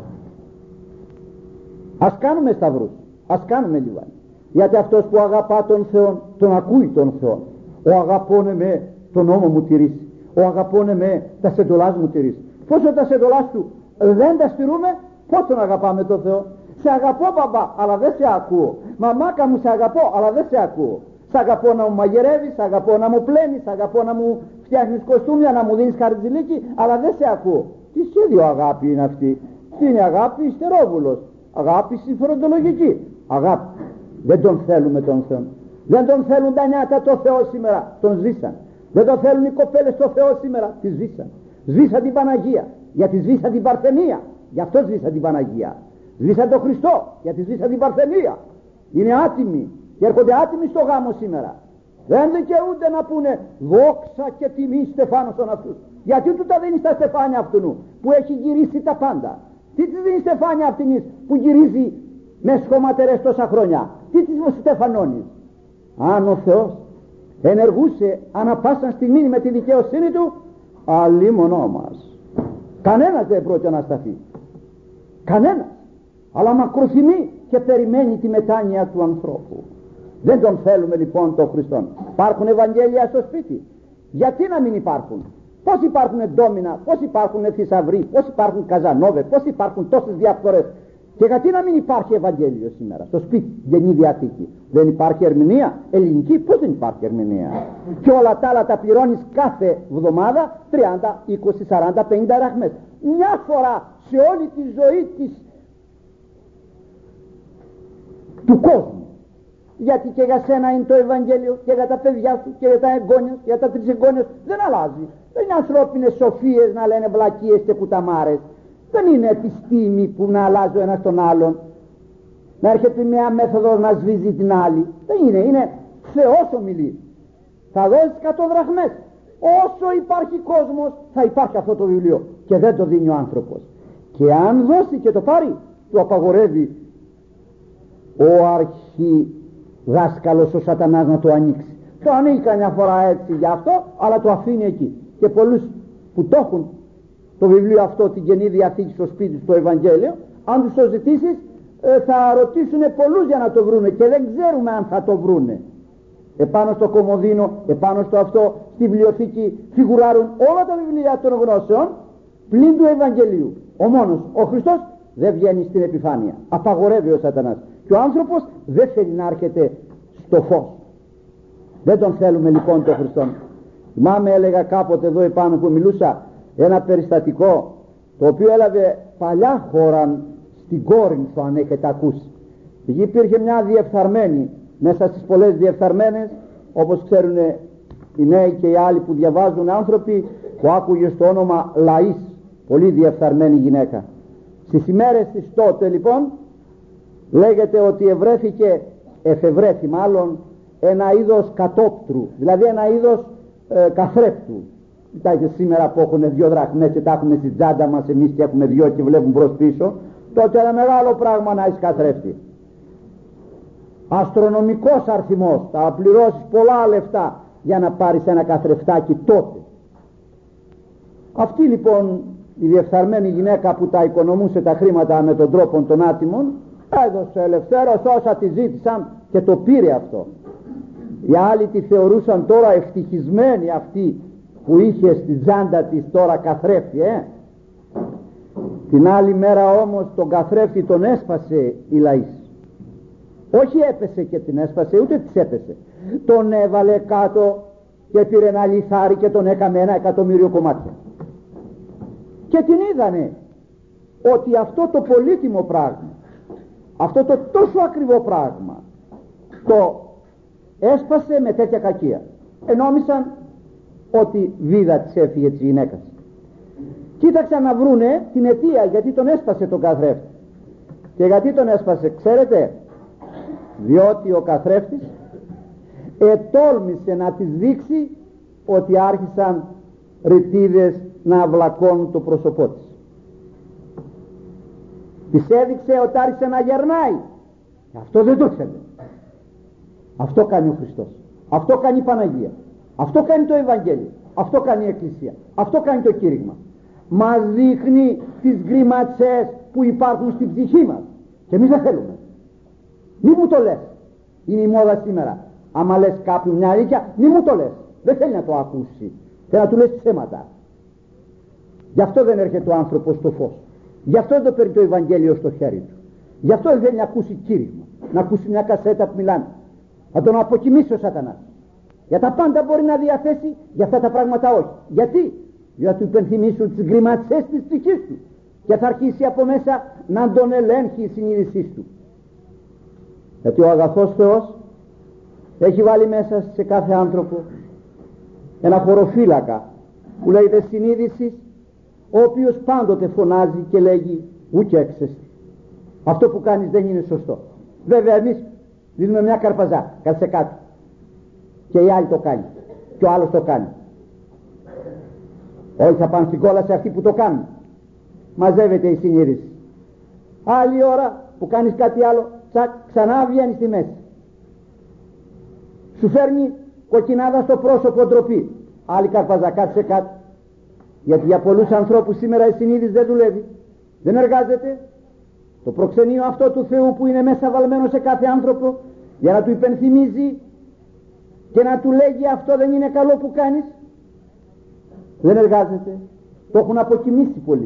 Ας κάνουμε σταυρούς, ας κάνουμε λιβάνι, γιατί αυτός που αγαπά τον Θεό τον ακούει τον Θεό. Ο αγαπώνε με τον νόμο μου τηρήσει, ο αγαπώνε με τα σεντολάς μου τηρήσει. Πόσο τα σεντολάς του δεν τα στηρούμε, πώς τον αγαπάμε τον Θεό? Σε αγαπώ μπαμπά, αλλά δεν σε ακούω. Μαμάκα μου, σε αγαπώ, αλλά δεν σε ακούω. Σ' αγαπώ να μου μαγειρεύεις, σ' αγαπώ να μου πλένεις, σ' αγαπώ να μου φτιάχνεις κοστούμια, να μου δίνεις χαρτζηλίκι, αλλά δεν σε ακούω. Τι σχέδιο αγάπη είναι αυτή? Τι είναι αγάπη? Ιστερόβουλος. Αγάπη συμφεροντολογική. Αγάπη. Δεν τον θέλουμε τον Θεό. Δεν τον θέλουν τα νιάτα το Θεό σήμερα. Τον ζήσαν. Δεν τον θέλουν οι κοπέλες το Θεό σήμερα. Τη ζήσαν. Ζήσαν την Παναγία, γιατί ζήσαν την Παρθενία. Γι' αυτό ζήσαν την Παναγία. Ζήσαν τον Χριστό, γιατί ζήσαν την Παρθενία. Είναι άτιμοι και έρχονται άτιμοι στο γάμο σήμερα. Δεν δικαιούνται να πούνε δόξα και τιμή Στεφάνος τον αυτούς. Γιατί του τα δίνει στα στεφάνια αυτού που έχει γυρίσει τα πάντα? Τι της δίνει στεφάνια αυτήν που γυρίζει με σχωματερές τόσα χρόνια? Τι της στεφανώνει? Αν ο Θεός ενεργούσε ανα πάσα στιγμή με τη δικαιοσύνη του, αλίμονό μας, κανένας δεν πρόκειται να σταθεί, κανένας, αλλά μακροθυμεί και περιμένει τη μετάνοια του ανθρώπου. Δεν τον θέλουμε λοιπόν τον Χριστόν. Υπάρχουν Ευαγγέλια στο σπίτι, γιατί να μην υπάρχουν? Πώς υπάρχουν ντόμινα, πώς υπάρχουν θησαυροί, πώς υπάρχουν καζανόβες, πώς υπάρχουν τόσες διαφθορές, και γιατί να μην υπάρχει Ευαγγέλιο σήμερα στο σπίτι, Γενή Διαθήκη? Δεν υπάρχει ερμηνεία ελληνική? Πώς δεν υπάρχει ερμηνεία? Και όλα τα άλλα τα πληρώνεις κάθε εβδομάδα 30, 20, 40, 50 ραχμές. Μια φορά σε όλη τη ζωή του κόσμου. Γιατί και για σένα είναι το Ευαγγέλιο, και για τα παιδιά σου, και για τα εγγόνια, για τα τρισεγγόνια. Δεν αλλάζει. Δεν είναι ανθρώπινες σοφίες να λένε βλακίες και κουταμάρες. Δεν είναι επιστήμη που να αλλάζει ο ένας τον άλλον, να έρχεται μια μέθοδος να σβίζει την άλλη. Δεν είναι. Είναι Θεός ομιλεί. Θα δώσεις 100 δραχμές. Όσο υπάρχει κόσμος θα υπάρχει αυτό το βιβλίο, και δεν το δίνει ο άνθρωπος. Και αν δώσει και το πάρει, του απαγορεύει ο αρχιδάσκαλος, ο σατανάς, να το ανοίξει. Το ανοίγει καμιά φορά έτσι για αυτό, αλλά το αφήνει εκεί. Και πολλούς που το έχουν το βιβλίο αυτό, την Καινή Διαθήκη, στο σπίτι του, το Ευαγγέλιο, αν τους το ζητήσεις, θα ρωτήσουν πολλούς για να το βρούνε, και δεν ξέρουμε αν θα το βρούνε. Επάνω στο κομμωδίνο, επάνω στο αυτό, στη βιβλιοθήκη φιγουράρουν όλα τα βιβλία των γνώσεων πλην του Ευαγγελίου. Ο μόνος, ο Χριστός, δεν βγαίνει στην επιφάνεια. Απαγορεύει ο σατανάς. Και ο άνθρωπος δεν θέλει να έρχεται στο φως. Δεν τον θέλουμε λοιπόν τον Χριστόν. Θυμάμαι, έλεγα κάποτε εδώ επάνω που μιλούσα, ένα περιστατικό το οποίο έλαβε παλιά χώρα στην Κόρινθο, αν έχετε ακούσει. Εκεί υπήρχε μια διεφθαρμένη, μέσα στις πολλές διεφθαρμένες, όπως ξέρουν οι νέοι και οι άλλοι που διαβάζουν, άνθρωποι που άκουγε στο όνομα Λαΐς, πολύ διεφθαρμένη γυναίκα. Στις ημέρες της τότε λοιπόν λέγεται ότι εφευρέθη μάλλον ένα είδος κατόπτρου, δηλαδή ένα είδος καθρέφτου. Κοιτάξτε σήμερα που έχουν 2 δραχμές και τα έχουμε στην τσάντα μας εμείς και έχουμε 2 και βλέπουν μπρος πίσω, τότε ένα μεγάλο πράγμα να έχεις καθρέφτη. Αστρονομικός αριθμός, θα πληρώσεις πολλά λεφτά για να πάρεις ένα καθρεφτάκι τότε. Αυτή λοιπόν η διεφθαρμένη γυναίκα που τα οικονομούσε τα χρήματα με τον τρόπο των άτιμων, έδωσε ελευθέρως όσα τη ζήτησαν και το πήρε αυτό. Οι άλλοι τη θεωρούσαν τώρα ευτυχισμένη αυτή που είχε στη τσάντα της τώρα καθρέφτη. Την άλλη μέρα όμως τον καθρέφτη τον έσπασε η Λαΐς. Όχι έπεσε και την έσπασε, ούτε της έπεσε. Τον έβαλε κάτω και πήρε ένα λιθάρι και τον έκαμε 1.000.000 κομμάτια. Και την είδανε ότι αυτό το πολύτιμο πράγμα, αυτό το τόσο ακριβό πράγμα, το έσπασε με τέτοια κακία. Ενόμισαν ότι βίδα της έφυγε της γυναίκας. Κοίταξαν να βρούνε την αιτία γιατί τον έσπασε τον καθρέφτη. Και γιατί τον έσπασε, ξέρετε? Διότι ο καθρέφτης ετόλμησε να της δείξει ότι άρχισαν ρητίδες να αυλακώνουν το πρόσωπό της. Της έδειξε ότι άρχισε να γερνάει. Αυτό δεν το ξέρετε. Αυτό κάνει ο Χριστός. Αυτό κάνει η Παναγία. Αυτό κάνει το Ευαγγέλιο. Αυτό κάνει η Εκκλησία. Αυτό κάνει το κήρυγμα. Μας δείχνει τις γκριματσές που υπάρχουν στην ψυχή μας. Και εμείς δεν θέλουμε. Μη μου το λες. Είναι η μόδα σήμερα. Άμα λες κάποιου μια αλήθεια, μη μου το λες. Δεν θέλει να το ακούσει. Θέλει να του λες ψέματα. Γι' αυτό δεν έρχεται ο άνθρωπος στο φως. Γι' αυτό δεν παίρνει το Ευαγγέλιο στο χέρι του. Γι' αυτό δεν θέλει να ακούσει κήρυγμα. Να ακούσει μια κασέτα που μιλάνε. Θα τον αποκοιμήσει ο σατανάς. Για τα πάντα μπορεί να διαθέσει, για αυτά τα πράγματα όχι. Γιατί? Για να του υπενθυμίσουν τις γκριματσές της ψυχής του. Και θα αρχίσει από μέσα να τον ελέγχει η συνείδησή του. Γιατί ο αγαθός Θεός έχει βάλει μέσα σε κάθε άνθρωπο ένα χωροφύλακα που λέγεται συνείδηση, ο οποίος πάντοτε φωνάζει και λέγει ούκε έξεστη. Αυτό που κάνεις δεν είναι σωστό. Βέβαια εμείς δίνουμε μια καρπαζά, κάτσε κάτω. Και η άλλη το κάνει. Και ο άλλος το κάνει. Όλοι θα πάνε στην κόλαση αυτοί που το κάνουν. Μαζεύεται η συνείδηση. Άλλη ώρα που κάνεις κάτι άλλο, ξανά βγαίνει στη μέση. Σου φέρνει κοκκινάδα στο πρόσωπο, ντροπή. Άλλη καρπαζά, κάτσε κάτω. Γιατί για πολλούς ανθρώπους σήμερα η συνείδηση δεν δουλεύει. Δεν εργάζεται. Το προξενείο αυτό του Θεού που είναι μέσα βαλμένο σε κάθε άνθρωπο, για να του υπενθυμίζει και να του λέγει αυτό δεν είναι καλό που κάνεις, δεν εργάζεται. Το έχουν αποκοιμήσει πολύ.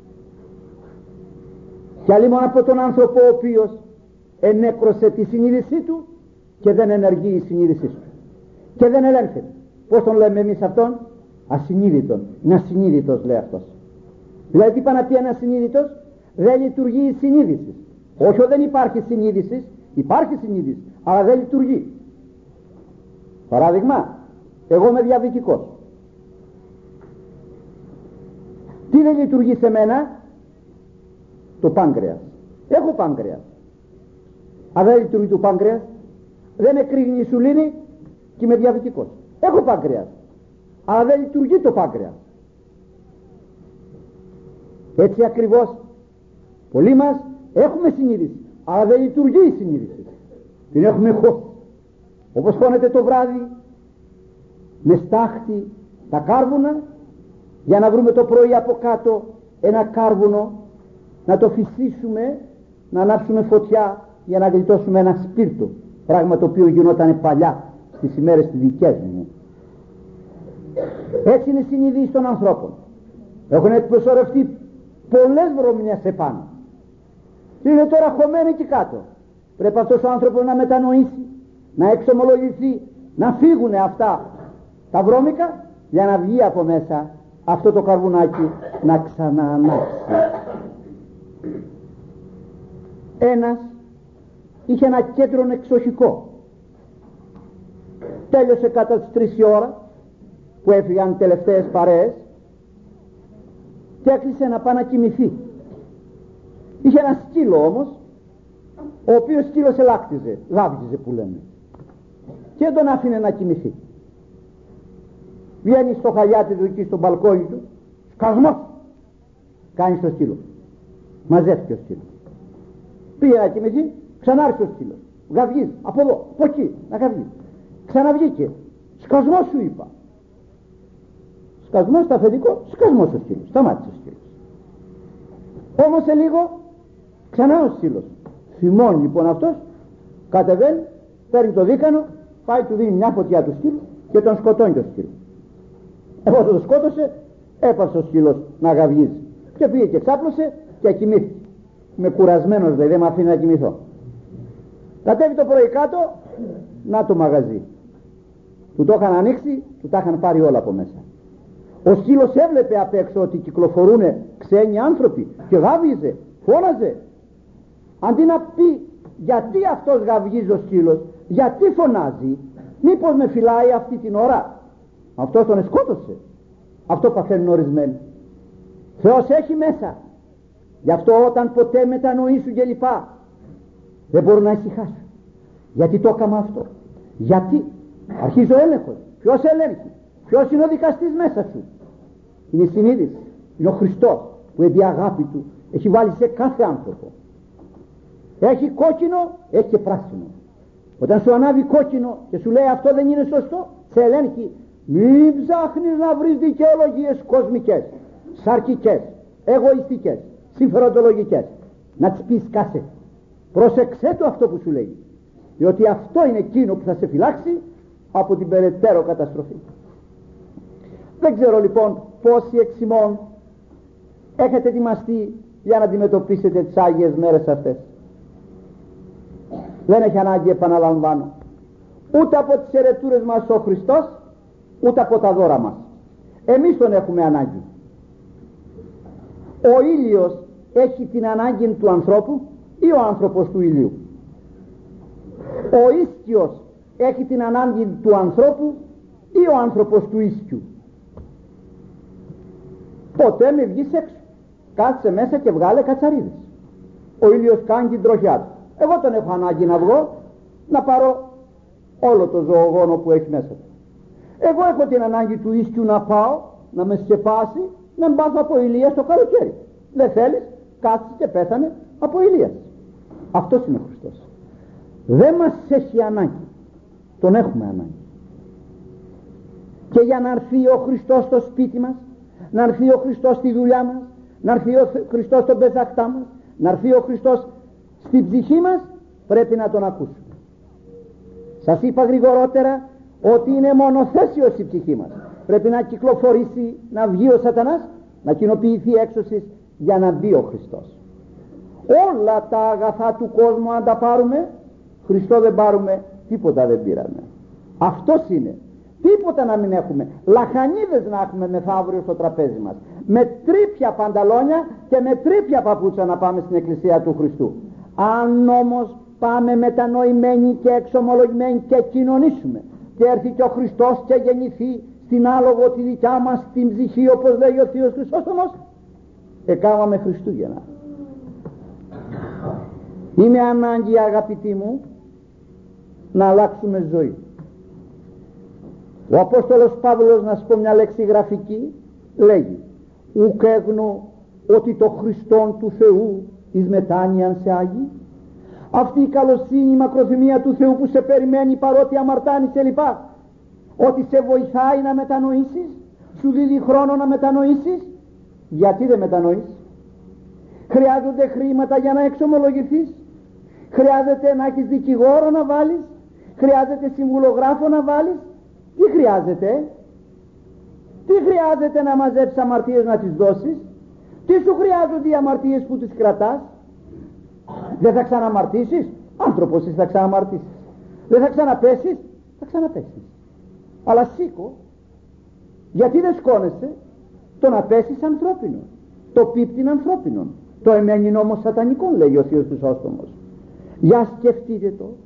Και αλλή μόνο από τον άνθρωπο ο οποίος ενέκρωσε τη συνείδησή του και δεν ενεργεί η συνείδησή του και δεν ελέγχεται. Πώς τον λέμε εμείς αυτόν? Ασυνείδητον. Είναι ασυνείδητος, λέει αυτός. Δηλαδή τι πάει να πει ένα ασυνείδητος? Δεν λειτουργεί η συνείδηση. Όχι δεν υπάρχει συνείδηση, υπάρχει συνείδηση, αλλά δεν λειτουργεί. Παράδειγμα, εγώ είμαι διαβητικός. Τι δεν λειτουργεί σε μένα? Το πάγκρεας. Έχω πάγκρεας. Αν δεν λειτουργεί το πάγκρεας, δεν με κρύβει η ισουλίνη και είμαι διαβητικός. Έχω πάγκρεας, αλλά δεν λειτουργεί το πάγκρεας. Έτσι ακριβώς πολλοί μας έχουμε συνείδηση, αλλά δεν λειτουργεί η συνείδηση. Την έχουμε χώσει. Όπως χώνεται το βράδυ με στάχτη τα κάρβουνα, για να βρούμε το πρωί από κάτω ένα κάρβουνο, να το φυσήσουμε, να ανάψουμε φωτιά για να γλιτώσουμε ένα σπίρτο, πράγμα το οποίο γινόταν παλιά στις ημέρες τις δικές μου. Έτσι είναι η συνείδηση των ανθρώπων. Έχουν εκπεσορευτεί πολλές βρωμιές επάνω και είναι τώρα χωμένοι εκεί κάτω. Πρέπει αυτός ο άνθρωπος να μετανοήσει, να εξομολογηθεί, να φύγουν αυτά τα βρώμικα για να βγει από μέσα αυτό το καρβουνάκι να ξαναανάψει. Ένας είχε ένα κέντρο εξοχικό. Τέλειωσε κατά τις 3 η ώρα που έφυγαν τελευταίες παρέες και έκλεισε να πάει να κοιμηθεί. Είχε ένα σκύλο όμως, ο οποίος σκύλος ελάκτιζε, γάβγιζε που λέμε, και τον άφηνε να κοιμηθεί. Βγαίνει στο χαλιάτι του εκεί στο μπαλκόνι του, σκασμός κάνει στο σκύλο, μαζεύτηκε ο σκύλος, πήγε να κοιμηθεί, ξανάρχισε ο σκύλος, γαβγίζει από εδώ, από εκεί να γαβγίζει, ξαναβγήκε, σκασμός σου είπα, σκασμός στα αφεντικό, σκασμός ο σκύλος, σταμάτησε ο σκύλος. Όμως σε λίγο ξανά ο σκύλος, θυμώνει λοιπόν αυτός, κατεβαίνει, παίρνει το δίκανο, πάει του δίνει μια φωτιά του σκύλου και τον σκοτώνει το σκύλο. Εγώ τον σκότωσε, έπαψε ο σκύλος να γαβγίζει και πήγε και ξάπλωσε και κοιμήθηκε. Είμαι κουρασμένος δηλαδή, δεν με αφήνει να κοιμηθώ. Κατέβει το πρωί κάτω, να το μαγαζί. Του το είχαν ανοίξει, του τα είχαν πάρει όλα από μέσα. Ο σκύλος έβλεπε απ' έξω ότι κυκλοφορούν ξένοι άνθρωποι και γάβγιζε, φώναζε. Αντί να πει γιατί αυτός γαβγίζει ο σκύλος, γιατί φωνάζει, μήπως με φυλάει αυτή την ώρα, αυτός τον σκότωσε. Αυτό παθαίνουν ορισμένοι. Θεός έχει μέσα. Γι' αυτό όταν ποτέ μετανοήσουν και λοιπά, δεν μπορούν να ησυχάσουν. Γιατί το έκανα αυτό, γιατί αρχίζει ο έλεγχος. Ποιος ελέγχει, ποιος είναι ο δικαστής μέσα σου? Είναι η συνείδηση, είναι ο Χριστός που επί αγάπη του έχει βάλει σε κάθε άνθρωπο. Έχει κόκκινο, έχει και πράσινο. Όταν σου ανάβει κόκκινο και σου λέει αυτό δεν είναι σωστό, σε ελέγχει. Μην ψάχνεις να βρεις δικαιολογίες κοσμικές, σαρκικές, εγωιστικές, συμφεροντολογικές, να τις πεις κάσε. Πρόσεξέ το αυτό που σου λέει, διότι αυτό είναι εκείνο που θα σε φυλάξει από την περαιτέρω καταστροφή. Δεν ξέρω λοιπόν πόσοι εξ ημών έχετε ετοιμαστεί για να αντιμετωπίσετε τις Άγιες μέρες αυτές. Δεν έχει ανάγκη, επαναλαμβάνω, ούτε από τις ερετούρες μας ο Χριστός, ούτε από τα δώρα μας. Εμείς τον έχουμε ανάγκη. Ο ήλιος έχει την ανάγκη του ανθρώπου ή ο άνθρωπος του ηλίου? Ο ίσκιος έχει την ανάγκη του ανθρώπου ή ο άνθρωπος του ίσκιου? Ποτέ με βγεις έξω, κάτσε μέσα και βγάλε κατσαρίδες. Ο ήλιος κάνει την τροχιά του. Εγώ τον έχω ανάγκη να βγω, να πάρω όλο το ζωογόνο που έχει μέσα του. Εγώ έχω την ανάγκη του ίσκιου να πάω, να με σκεπάσει, να μπάθω από ηλία στο καλοκαίρι. Δεν θέλεις, κάτσε και πέθανε από ηλίας. Αυτός είναι ο Χριστός. Δεν μας έχει ανάγκη, τον έχουμε ανάγκη. Και για να έρθει ο Χριστός στο σπίτι μας, να έρθει ο Χριστός στη δουλειά μας, να έρθει ο Χριστός στον πεζακτά μας, να έρθει ο Χριστός στην ψυχή μας, πρέπει να τον ακούσουμε. Σας είπα γρηγορότερα ότι είναι μονοθέσιος η ψυχή μας. Πρέπει να κυκλοφορήσει, να βγει ο σατανάς, να κοινοποιηθεί έξωσης για να μπει ο Χριστός. Όλα τα αγαθά του κόσμου αν τα πάρουμε, Χριστό δεν πάρουμε, τίποτα δεν πήραμε. Αυτός είναι. Τίποτα να μην έχουμε. Λαχανίδες να έχουμε μεθαύριο στο τραπέζι μας, με τρίπια πανταλόνια και με τρίπια παπούτσα να πάμε στην εκκλησία του Χριστού. Αν όμως πάμε μετανοημένοι και εξομολογημένοι και κοινωνήσουμε και έρθει και ο Χριστός και γεννηθεί στην άλογο τη δικιά μας την ψυχή, όπως λέει ο Θείος Χρυσόστομος, εκάμαμε Χριστούγεννα. Είναι ανάγκη, αγαπητοί μου, να αλλάξουμε ζωή. Ο Απόστολος Παύλος, να σου πω μια λέξη γραφική, λέγει ουκ έγνω ότι το Χριστόν του Θεού εις μετάνοιαν σε άγει. Αυτή η καλοσύνη, η μακροθυμία του Θεού που σε περιμένει παρότι αμαρτάνεις και λοιπά, ότι σε βοηθάει να μετανοήσεις, σου δίδει χρόνο να μετανοήσεις. Γιατί δεν μετανοείς? Χρειάζονται χρήματα για να εξομολογηθείς, χρειάζεται να έχεις δικηγόρο να βάλεις, χρειάζεται συμβουλογράφο να βάλεις. Τι χρειάζεται? Τι χρειάζεται να μαζέψεις αμαρτίες να τις δώσεις? Τι σου χρειάζονται οι αμαρτίες που τις κρατάς? Δεν θα ξαναμαρτήσεις? Άνθρωπος είσαι, θα ξαναμαρτήσεις. Δεν θα ξαναπέσεις? Θα ξαναπέσεις. Αλλά σήκω. Γιατί δεν σκόνεσαι? Το να πέσεις ανθρώπινο, το πίπτην ανθρώπινο, το εμένει όμως σατανικό, λέει ο Θείος Χρυσόστομος. Για σκεφτείτε το.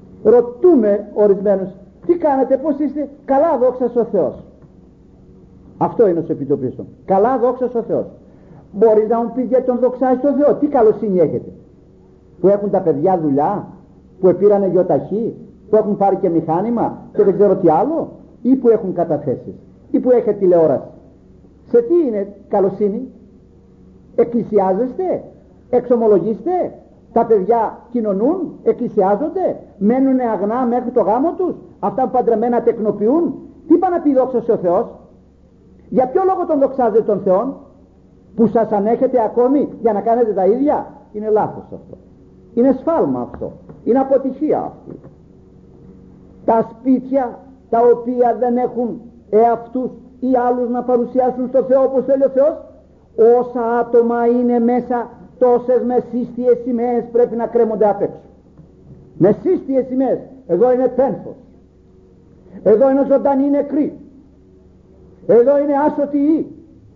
Ρωτούμε ορισμένους, τι κάνετε, πώς είστε? Καλά, δόξα ο Θεός. Αυτό είναι ο επιτοπίστων. Καλά, δόξα ο Θεός. Μπορείς να μου πεις γιατί τον δοξάζει τον Θεό? Τι καλοσύνη έχετε? Που έχουν τα παιδιά δουλειά, που επήρανε γιοταχή, που έχουν πάρει και μηχάνημα και δεν ξέρω τι άλλο, ή που έχουν καταθέσεις, ή που έχετε τηλεόραση. Σε τι είναι καλοσύνη? Εκκλησιάζεστε, εξομολογείστε, τα παιδιά κοινωνούν, εκκλησιάζονται, μένουν αγνά μέχρι το γάμο τους, αυτά που παντρεμένα τεκνοποιούν. Τι πάνε να πει δόξα ο Θεός? Για ποιο λόγο τον δοξάζετε τον Θεό? Που σας ανέχετε ακόμη για να κάνετε τα ίδια? Είναι λάθος αυτό, είναι σφάλμα αυτό, είναι αποτυχία αυτή. Τα σπίτια τα οποία δεν έχουν εαυτούς ή άλλους να παρουσιάσουν στο Θεό όπως θέλει ο Θεός, όσα άτομα είναι μέσα, τόσες μεσίστιες σημαίες πρέπει να κρέμονται απ' έξω. Μεσίστιες σημαίες. Εδώ είναι πένθος, εδώ είναι ζωντανή νεκρή, εδώ είναι άσωτη ή.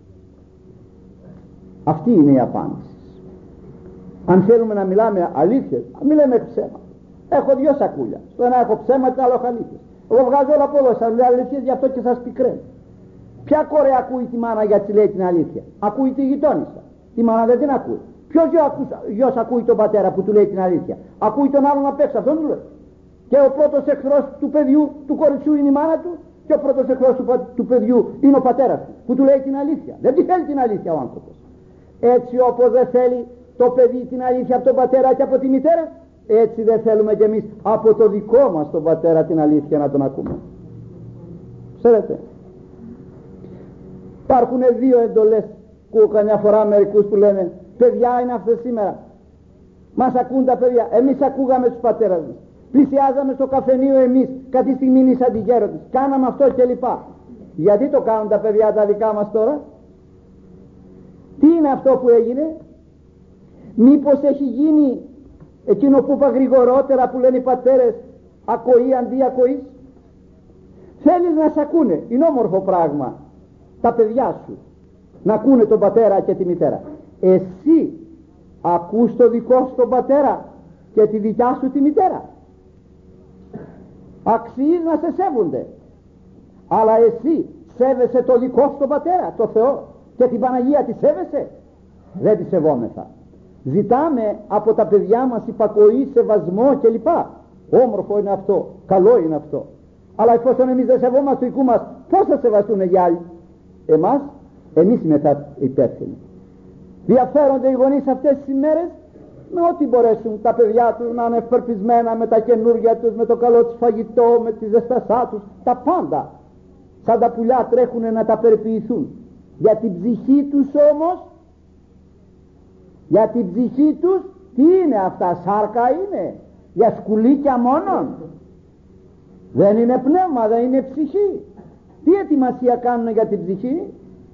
Αυτή είναι η απάντηση. Αν θέλουμε να μιλάμε αλήθειες, μην λέμε ψέμα. Έχω δυο σακούλια, στο ένα έχω ψέμα και άλλο έχω αλήθειες. Εγώ βγάζω όλα από εδώ, σας λέω αλήθειες, γι' αυτό και σας πικραίνω. Ποια κόρη ακούει τη μάνα γιατί της λέει την αλήθεια? Ακούει τη γειτόνισσα. Τη μάνα δεν την ακούει. Ποιος γιος ακούει τον πατέρα που του λέει την αλήθεια? Ακούει τον άλλον απ' έξω, αυτόν του λέει. Και ο πρώτος εχθρός του παιδιού, του κοριτσιού, είναι η μάνα του, και ο πρώτος εχθρός του παιδιού είναι ο πατέρας του που του λέει την αλήθεια. Δεν τη θέλει την αλήθεια ο άνθρωπος. Έτσι όπως δεν θέλει το παιδί την αλήθεια από τον πατέρα και από τη μητέρα, έτσι δεν θέλουμε κι εμείς από το δικό μας τον πατέρα την αλήθεια να τον ακούμε. Ξέρετε, υπάρχουν δύο εντολές που καμιά φορά μερικούς που λένε παιδιά είναι αυτές σήμερα. Μας ακούν τα παιδιά, εμείς ακούγαμε τους πατέρας μας, πλησιάζαμε στο καφενείο εμείς, κάτι στιγμή εις αντιγέροντες, κάναμε αυτό κλπ. Γιατί το κάνουν τα παιδιά τα δικά μας τώρα? Τι είναι αυτό που έγινε? Μήπως έχει γίνει εκείνο που είπα γρηγορότερα που λένε οι πατέρες, ακοή αντί ακοής? Θέλεις να σ' ακούνε, είναι όμορφο πράγμα τα παιδιά σου να ακούνε τον πατέρα και τη μητέρα. Εσύ ακούς το δικό σου τον πατέρα και τη δικιά σου τη μητέρα? Αξίζει να σε σέβονται, αλλά εσύ σέβεσαι το δικό σου τον πατέρα, το Θεό, και την Παναγία τη σέβεσαι? Δεν τη σεβόμεθα. Ζητάμε από τα παιδιά μας υπακοή, σεβασμό κλπ. Όμορφο είναι αυτό, καλό είναι αυτό, αλλά εφόσον εμείς δεν σεβόμαστε του οικού μας, πώς θα σεβαστούν οι άλλοι εμάς? Εμείς είμαστε υπεύθυνοι. Διαφέρονται οι γονείς αυτές τις ημέρες με ό,τι μπορέσουν τα παιδιά τους να είναι ευπερπισμένα με τα καινούργια τους, με το καλό τους φαγητό, με τη ζεστασά τους, τα πάντα σαν τα πουλιά τρέχουν να τα περιποιηθούν. Για την ψυχή τους όμως, για την ψυχή τους, τι είναι αυτά? Σάρκα είναι? Για σκουλίκια μόνον? Δεν είναι πνεύμα, δεν είναι ψυχή. Τι ετοιμασία κάνουν για την ψυχή?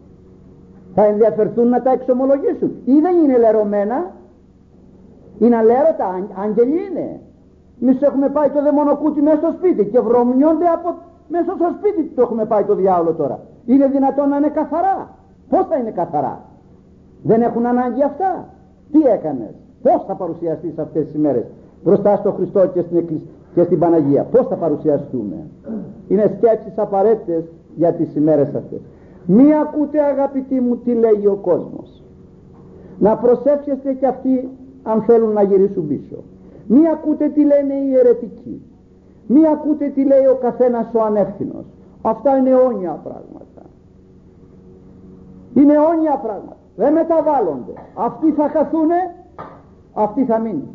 Θα ενδιαφερθούν να τα εξομολογήσουν? Ή δεν είναι λερωμένα? Είναι αλέρωτα, άγγελοι είναι. Εμείς έχουμε πάει το δαιμονοκούτι μέσα στο σπίτι και βρωμιώνται από μέσα στο σπίτι το έχουμε πάει το διάολο τώρα. Είναι δυνατόν να είναι καθαρά? Πώς θα είναι καθαρά? Δεν έχουν ανάγκη αυτά? Τι έκανες? Πώς θα παρουσιαστείς αυτές τις ημέρες μπροστά στο Χριστό και στην Παναγία? Πώς θα παρουσιαστούμε? Είναι σκέψεις απαραίτητες για τις ημέρες αυτές. Μη ακούτε αγαπητοί μου τι λέει ο κόσμος. Να προσεύχεστε κι αυτοί αν θέλουν να γυρίσουν πίσω. Μη ακούτε τι λένε οι αιρετικοί. Μη ακούτε τι λέει ο καθένας ο ανεύθυνος. Αυτά είναι αιώνια πράγματα. Είναι αιώνια πράγματα. Δεν μεταβάλλονται. Αυτοί θα χαθούνε, αυτοί θα μείνουν.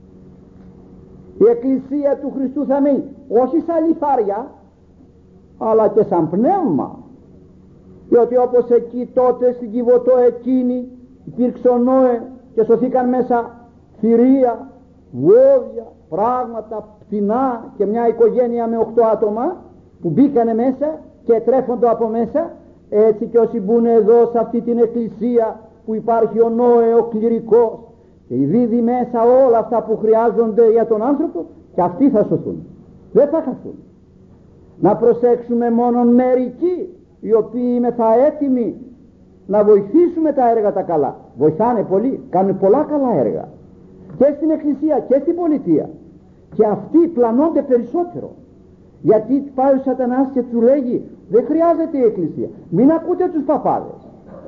Η Εκκλησία του Χριστού θα μείνει, όχι σαν λιθάρια, αλλά και σαν πνεύμα. Διότι όπως εκεί τότε στην Κιβωτό εκείνη υπήρξε ο Νόε και σωθήκαν μέσα θηρία, βόδια, πράγματα πτηνά και μια οικογένεια με 8 άτομα που μπήκανε μέσα και τρέφονται από μέσα, έτσι και όσοι μπουν εδώ σε αυτή την εκκλησία που υπάρχει ο Νόε ο κληρικός και δίδει μέσα όλα αυτά που χρειάζονται για τον άνθρωπο, και αυτοί θα σωθούν, δεν θα χαθούν. Να προσέξουμε μόνον μερικοί οι οποίοι είμαστε έτοιμοι να βοηθήσουμε τα έργα τα καλά. Βοηθάνε πολύ, κάνουν πολλά καλά έργα και στην εκκλησία και στην πολιτεία, και αυτοί πλανώνται περισσότερο. Γιατί πάει ο σατανάς και του λέγει δεν χρειάζεται η εκκλησία, μην ακούτε τους παπάδες.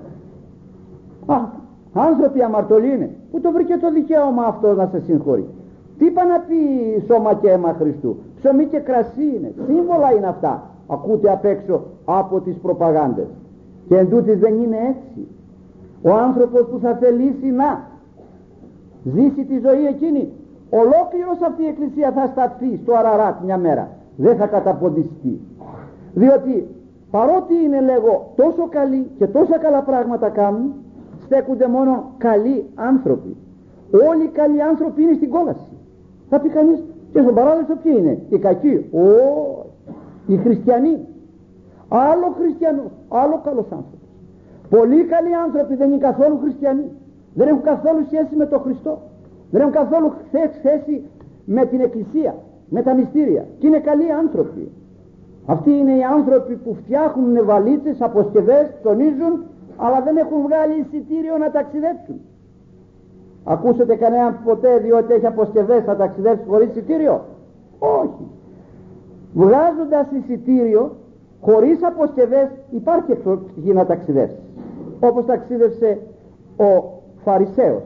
Άνθρωποι αμαρτωλοί είναι. Πού το βρήκε το δικαίωμα αυτό να σε συγχωρεί? Τι είπα να πει σώμα και αίμα Χριστού? Ψωμί και κρασί είναι, σύμβολα είναι αυτά. Ακούτε απ' έξω από τις προπαγάνδες. Και εντούτοις δεν είναι έτσι. Ο άνθρωπος που θα θελήσει να ζήσει τη ζωή εκείνη, ολόκληρος αυτή η εκκλησία θα σταθεί στο Αραράτ μια μέρα, δεν θα καταποντιστεί. Διότι παρότι είναι, λέγω, τόσο καλοί και τόσα καλά πράγματα κάνουν, στέκονται μόνο καλοί άνθρωποι. Όλοι οι καλοί άνθρωποι είναι στην κόλαση. Θα πει κανείς, και στον παράδεισο ποιοι είναι? Οι κακοί? Όχι, οι χριστιανοί. Άλλο χριστιανός, άλλο καλός άνθρωπος. Πολλοί καλοί άνθρωποι δεν είναι καθόλου χριστιανοί, δεν έχουν καθόλου σχέση με τον Χριστό, δεν έχουν καθόλου σχέση με την εκκλησία, με τα μυστήρια, και είναι καλοί άνθρωποι. Αυτοί είναι οι άνθρωποι που φτιάχνουν βαλίτσες, αποσκευές, τονίζουν, αλλά δεν έχουν βγάλει εισιτήριο να ταξιδέψουν. Ακούσατε κανέναν ποτέ διότι έχει αποσκευές θα ταξιδέψει χωρίς εισιτήριο? Όχι. Βγάζοντας εισιτήριο χωρίς αποσκευές υπάρχει εξοχή να ταξιδέψει. Όπως ταξίδευσε ο Φαρισαίος,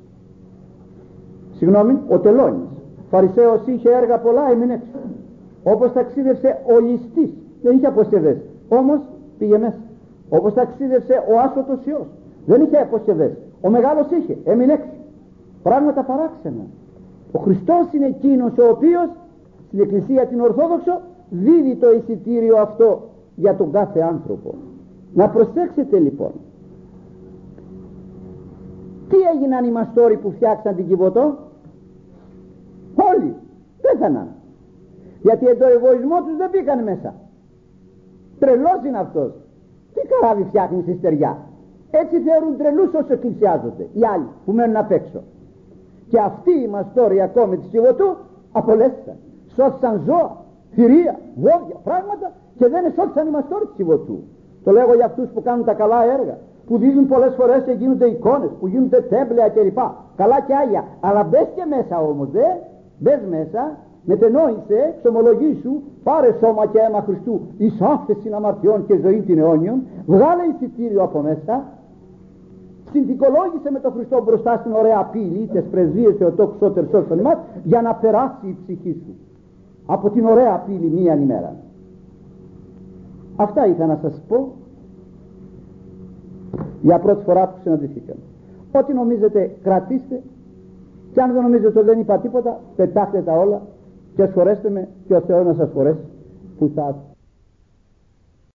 ο Τελώνης. Φαρισαίος, είχε έργα πολλά, έμεινε έξω. Όπως ταξίδευσε ο ληστής, δεν είχε αποσκευές, όμως πήγε μέσα. Όπως ταξίδευσε ο άσωτος Υιός, δεν είχε αποσκευές, ο μεγάλος είχε, έμεινε έξω. Πράγματα παράξενα. Ο Χριστός είναι εκείνος ο οποίος στην Εκκλησία την Ορθόδοξο δίδει το εισιτήριο αυτό για τον κάθε άνθρωπο. Να προσέξετε λοιπόν. Τι έγιναν οι μαστόροι που φτιάξαν την Κιβωτό? Όλοι πέθαναν, γιατί εν το εγωισμό τους δεν μπήκαν μέσα. Τρελός είναι αυτός. Τι καράβι φτιάχνει στη στεριά? Έτσι θεωρούν τρελούς όσο εκκλησιάζονται οι άλλοι που μένουν απ' έξω. Και αυτοί οι μαστόροι ακόμη της Κιβωτού απολέστησαν, σώθησαν ζώα, θηρία, βόδια, πράγματα, και δεν εσώθησαν οι μαστόροι της Κιβωτού. Το λέγω για αυτούς που κάνουν τα καλά έργα, που δίνουν πολλές φορές και γίνονται εικόνες, που γίνονται τέμπλεα κλπ. Καλά και άγια, αλλά μπες και μέσα όμως, μπες μέσα, μετενόησε, ξομολογήσου, πάρε σώμα και αίμα Χριστού εις άφεση αμαρτιών και ζωή την αιώνιον, βγάλε εισιτήριο από μέσα, συνθηκολόγησε με τον Χριστό μπροστά στην ωραία πύλη, τις πρεσβείες Θεοτόκου Σώτερ σώσον ημάς, για να περάσει η ψυχή σου από την ωραία πύλη μία ημέρα. Αυτά είχα να σας πω για πρώτη φορά που συναντηθήκαμε. Ό,τι νομίζετε κρατήστε, και αν δεν νομίζετε ότι δεν είπα τίποτα, πετάχτε τα όλα και σχορέστε με, και ο Θεός να σας φορέσει που θα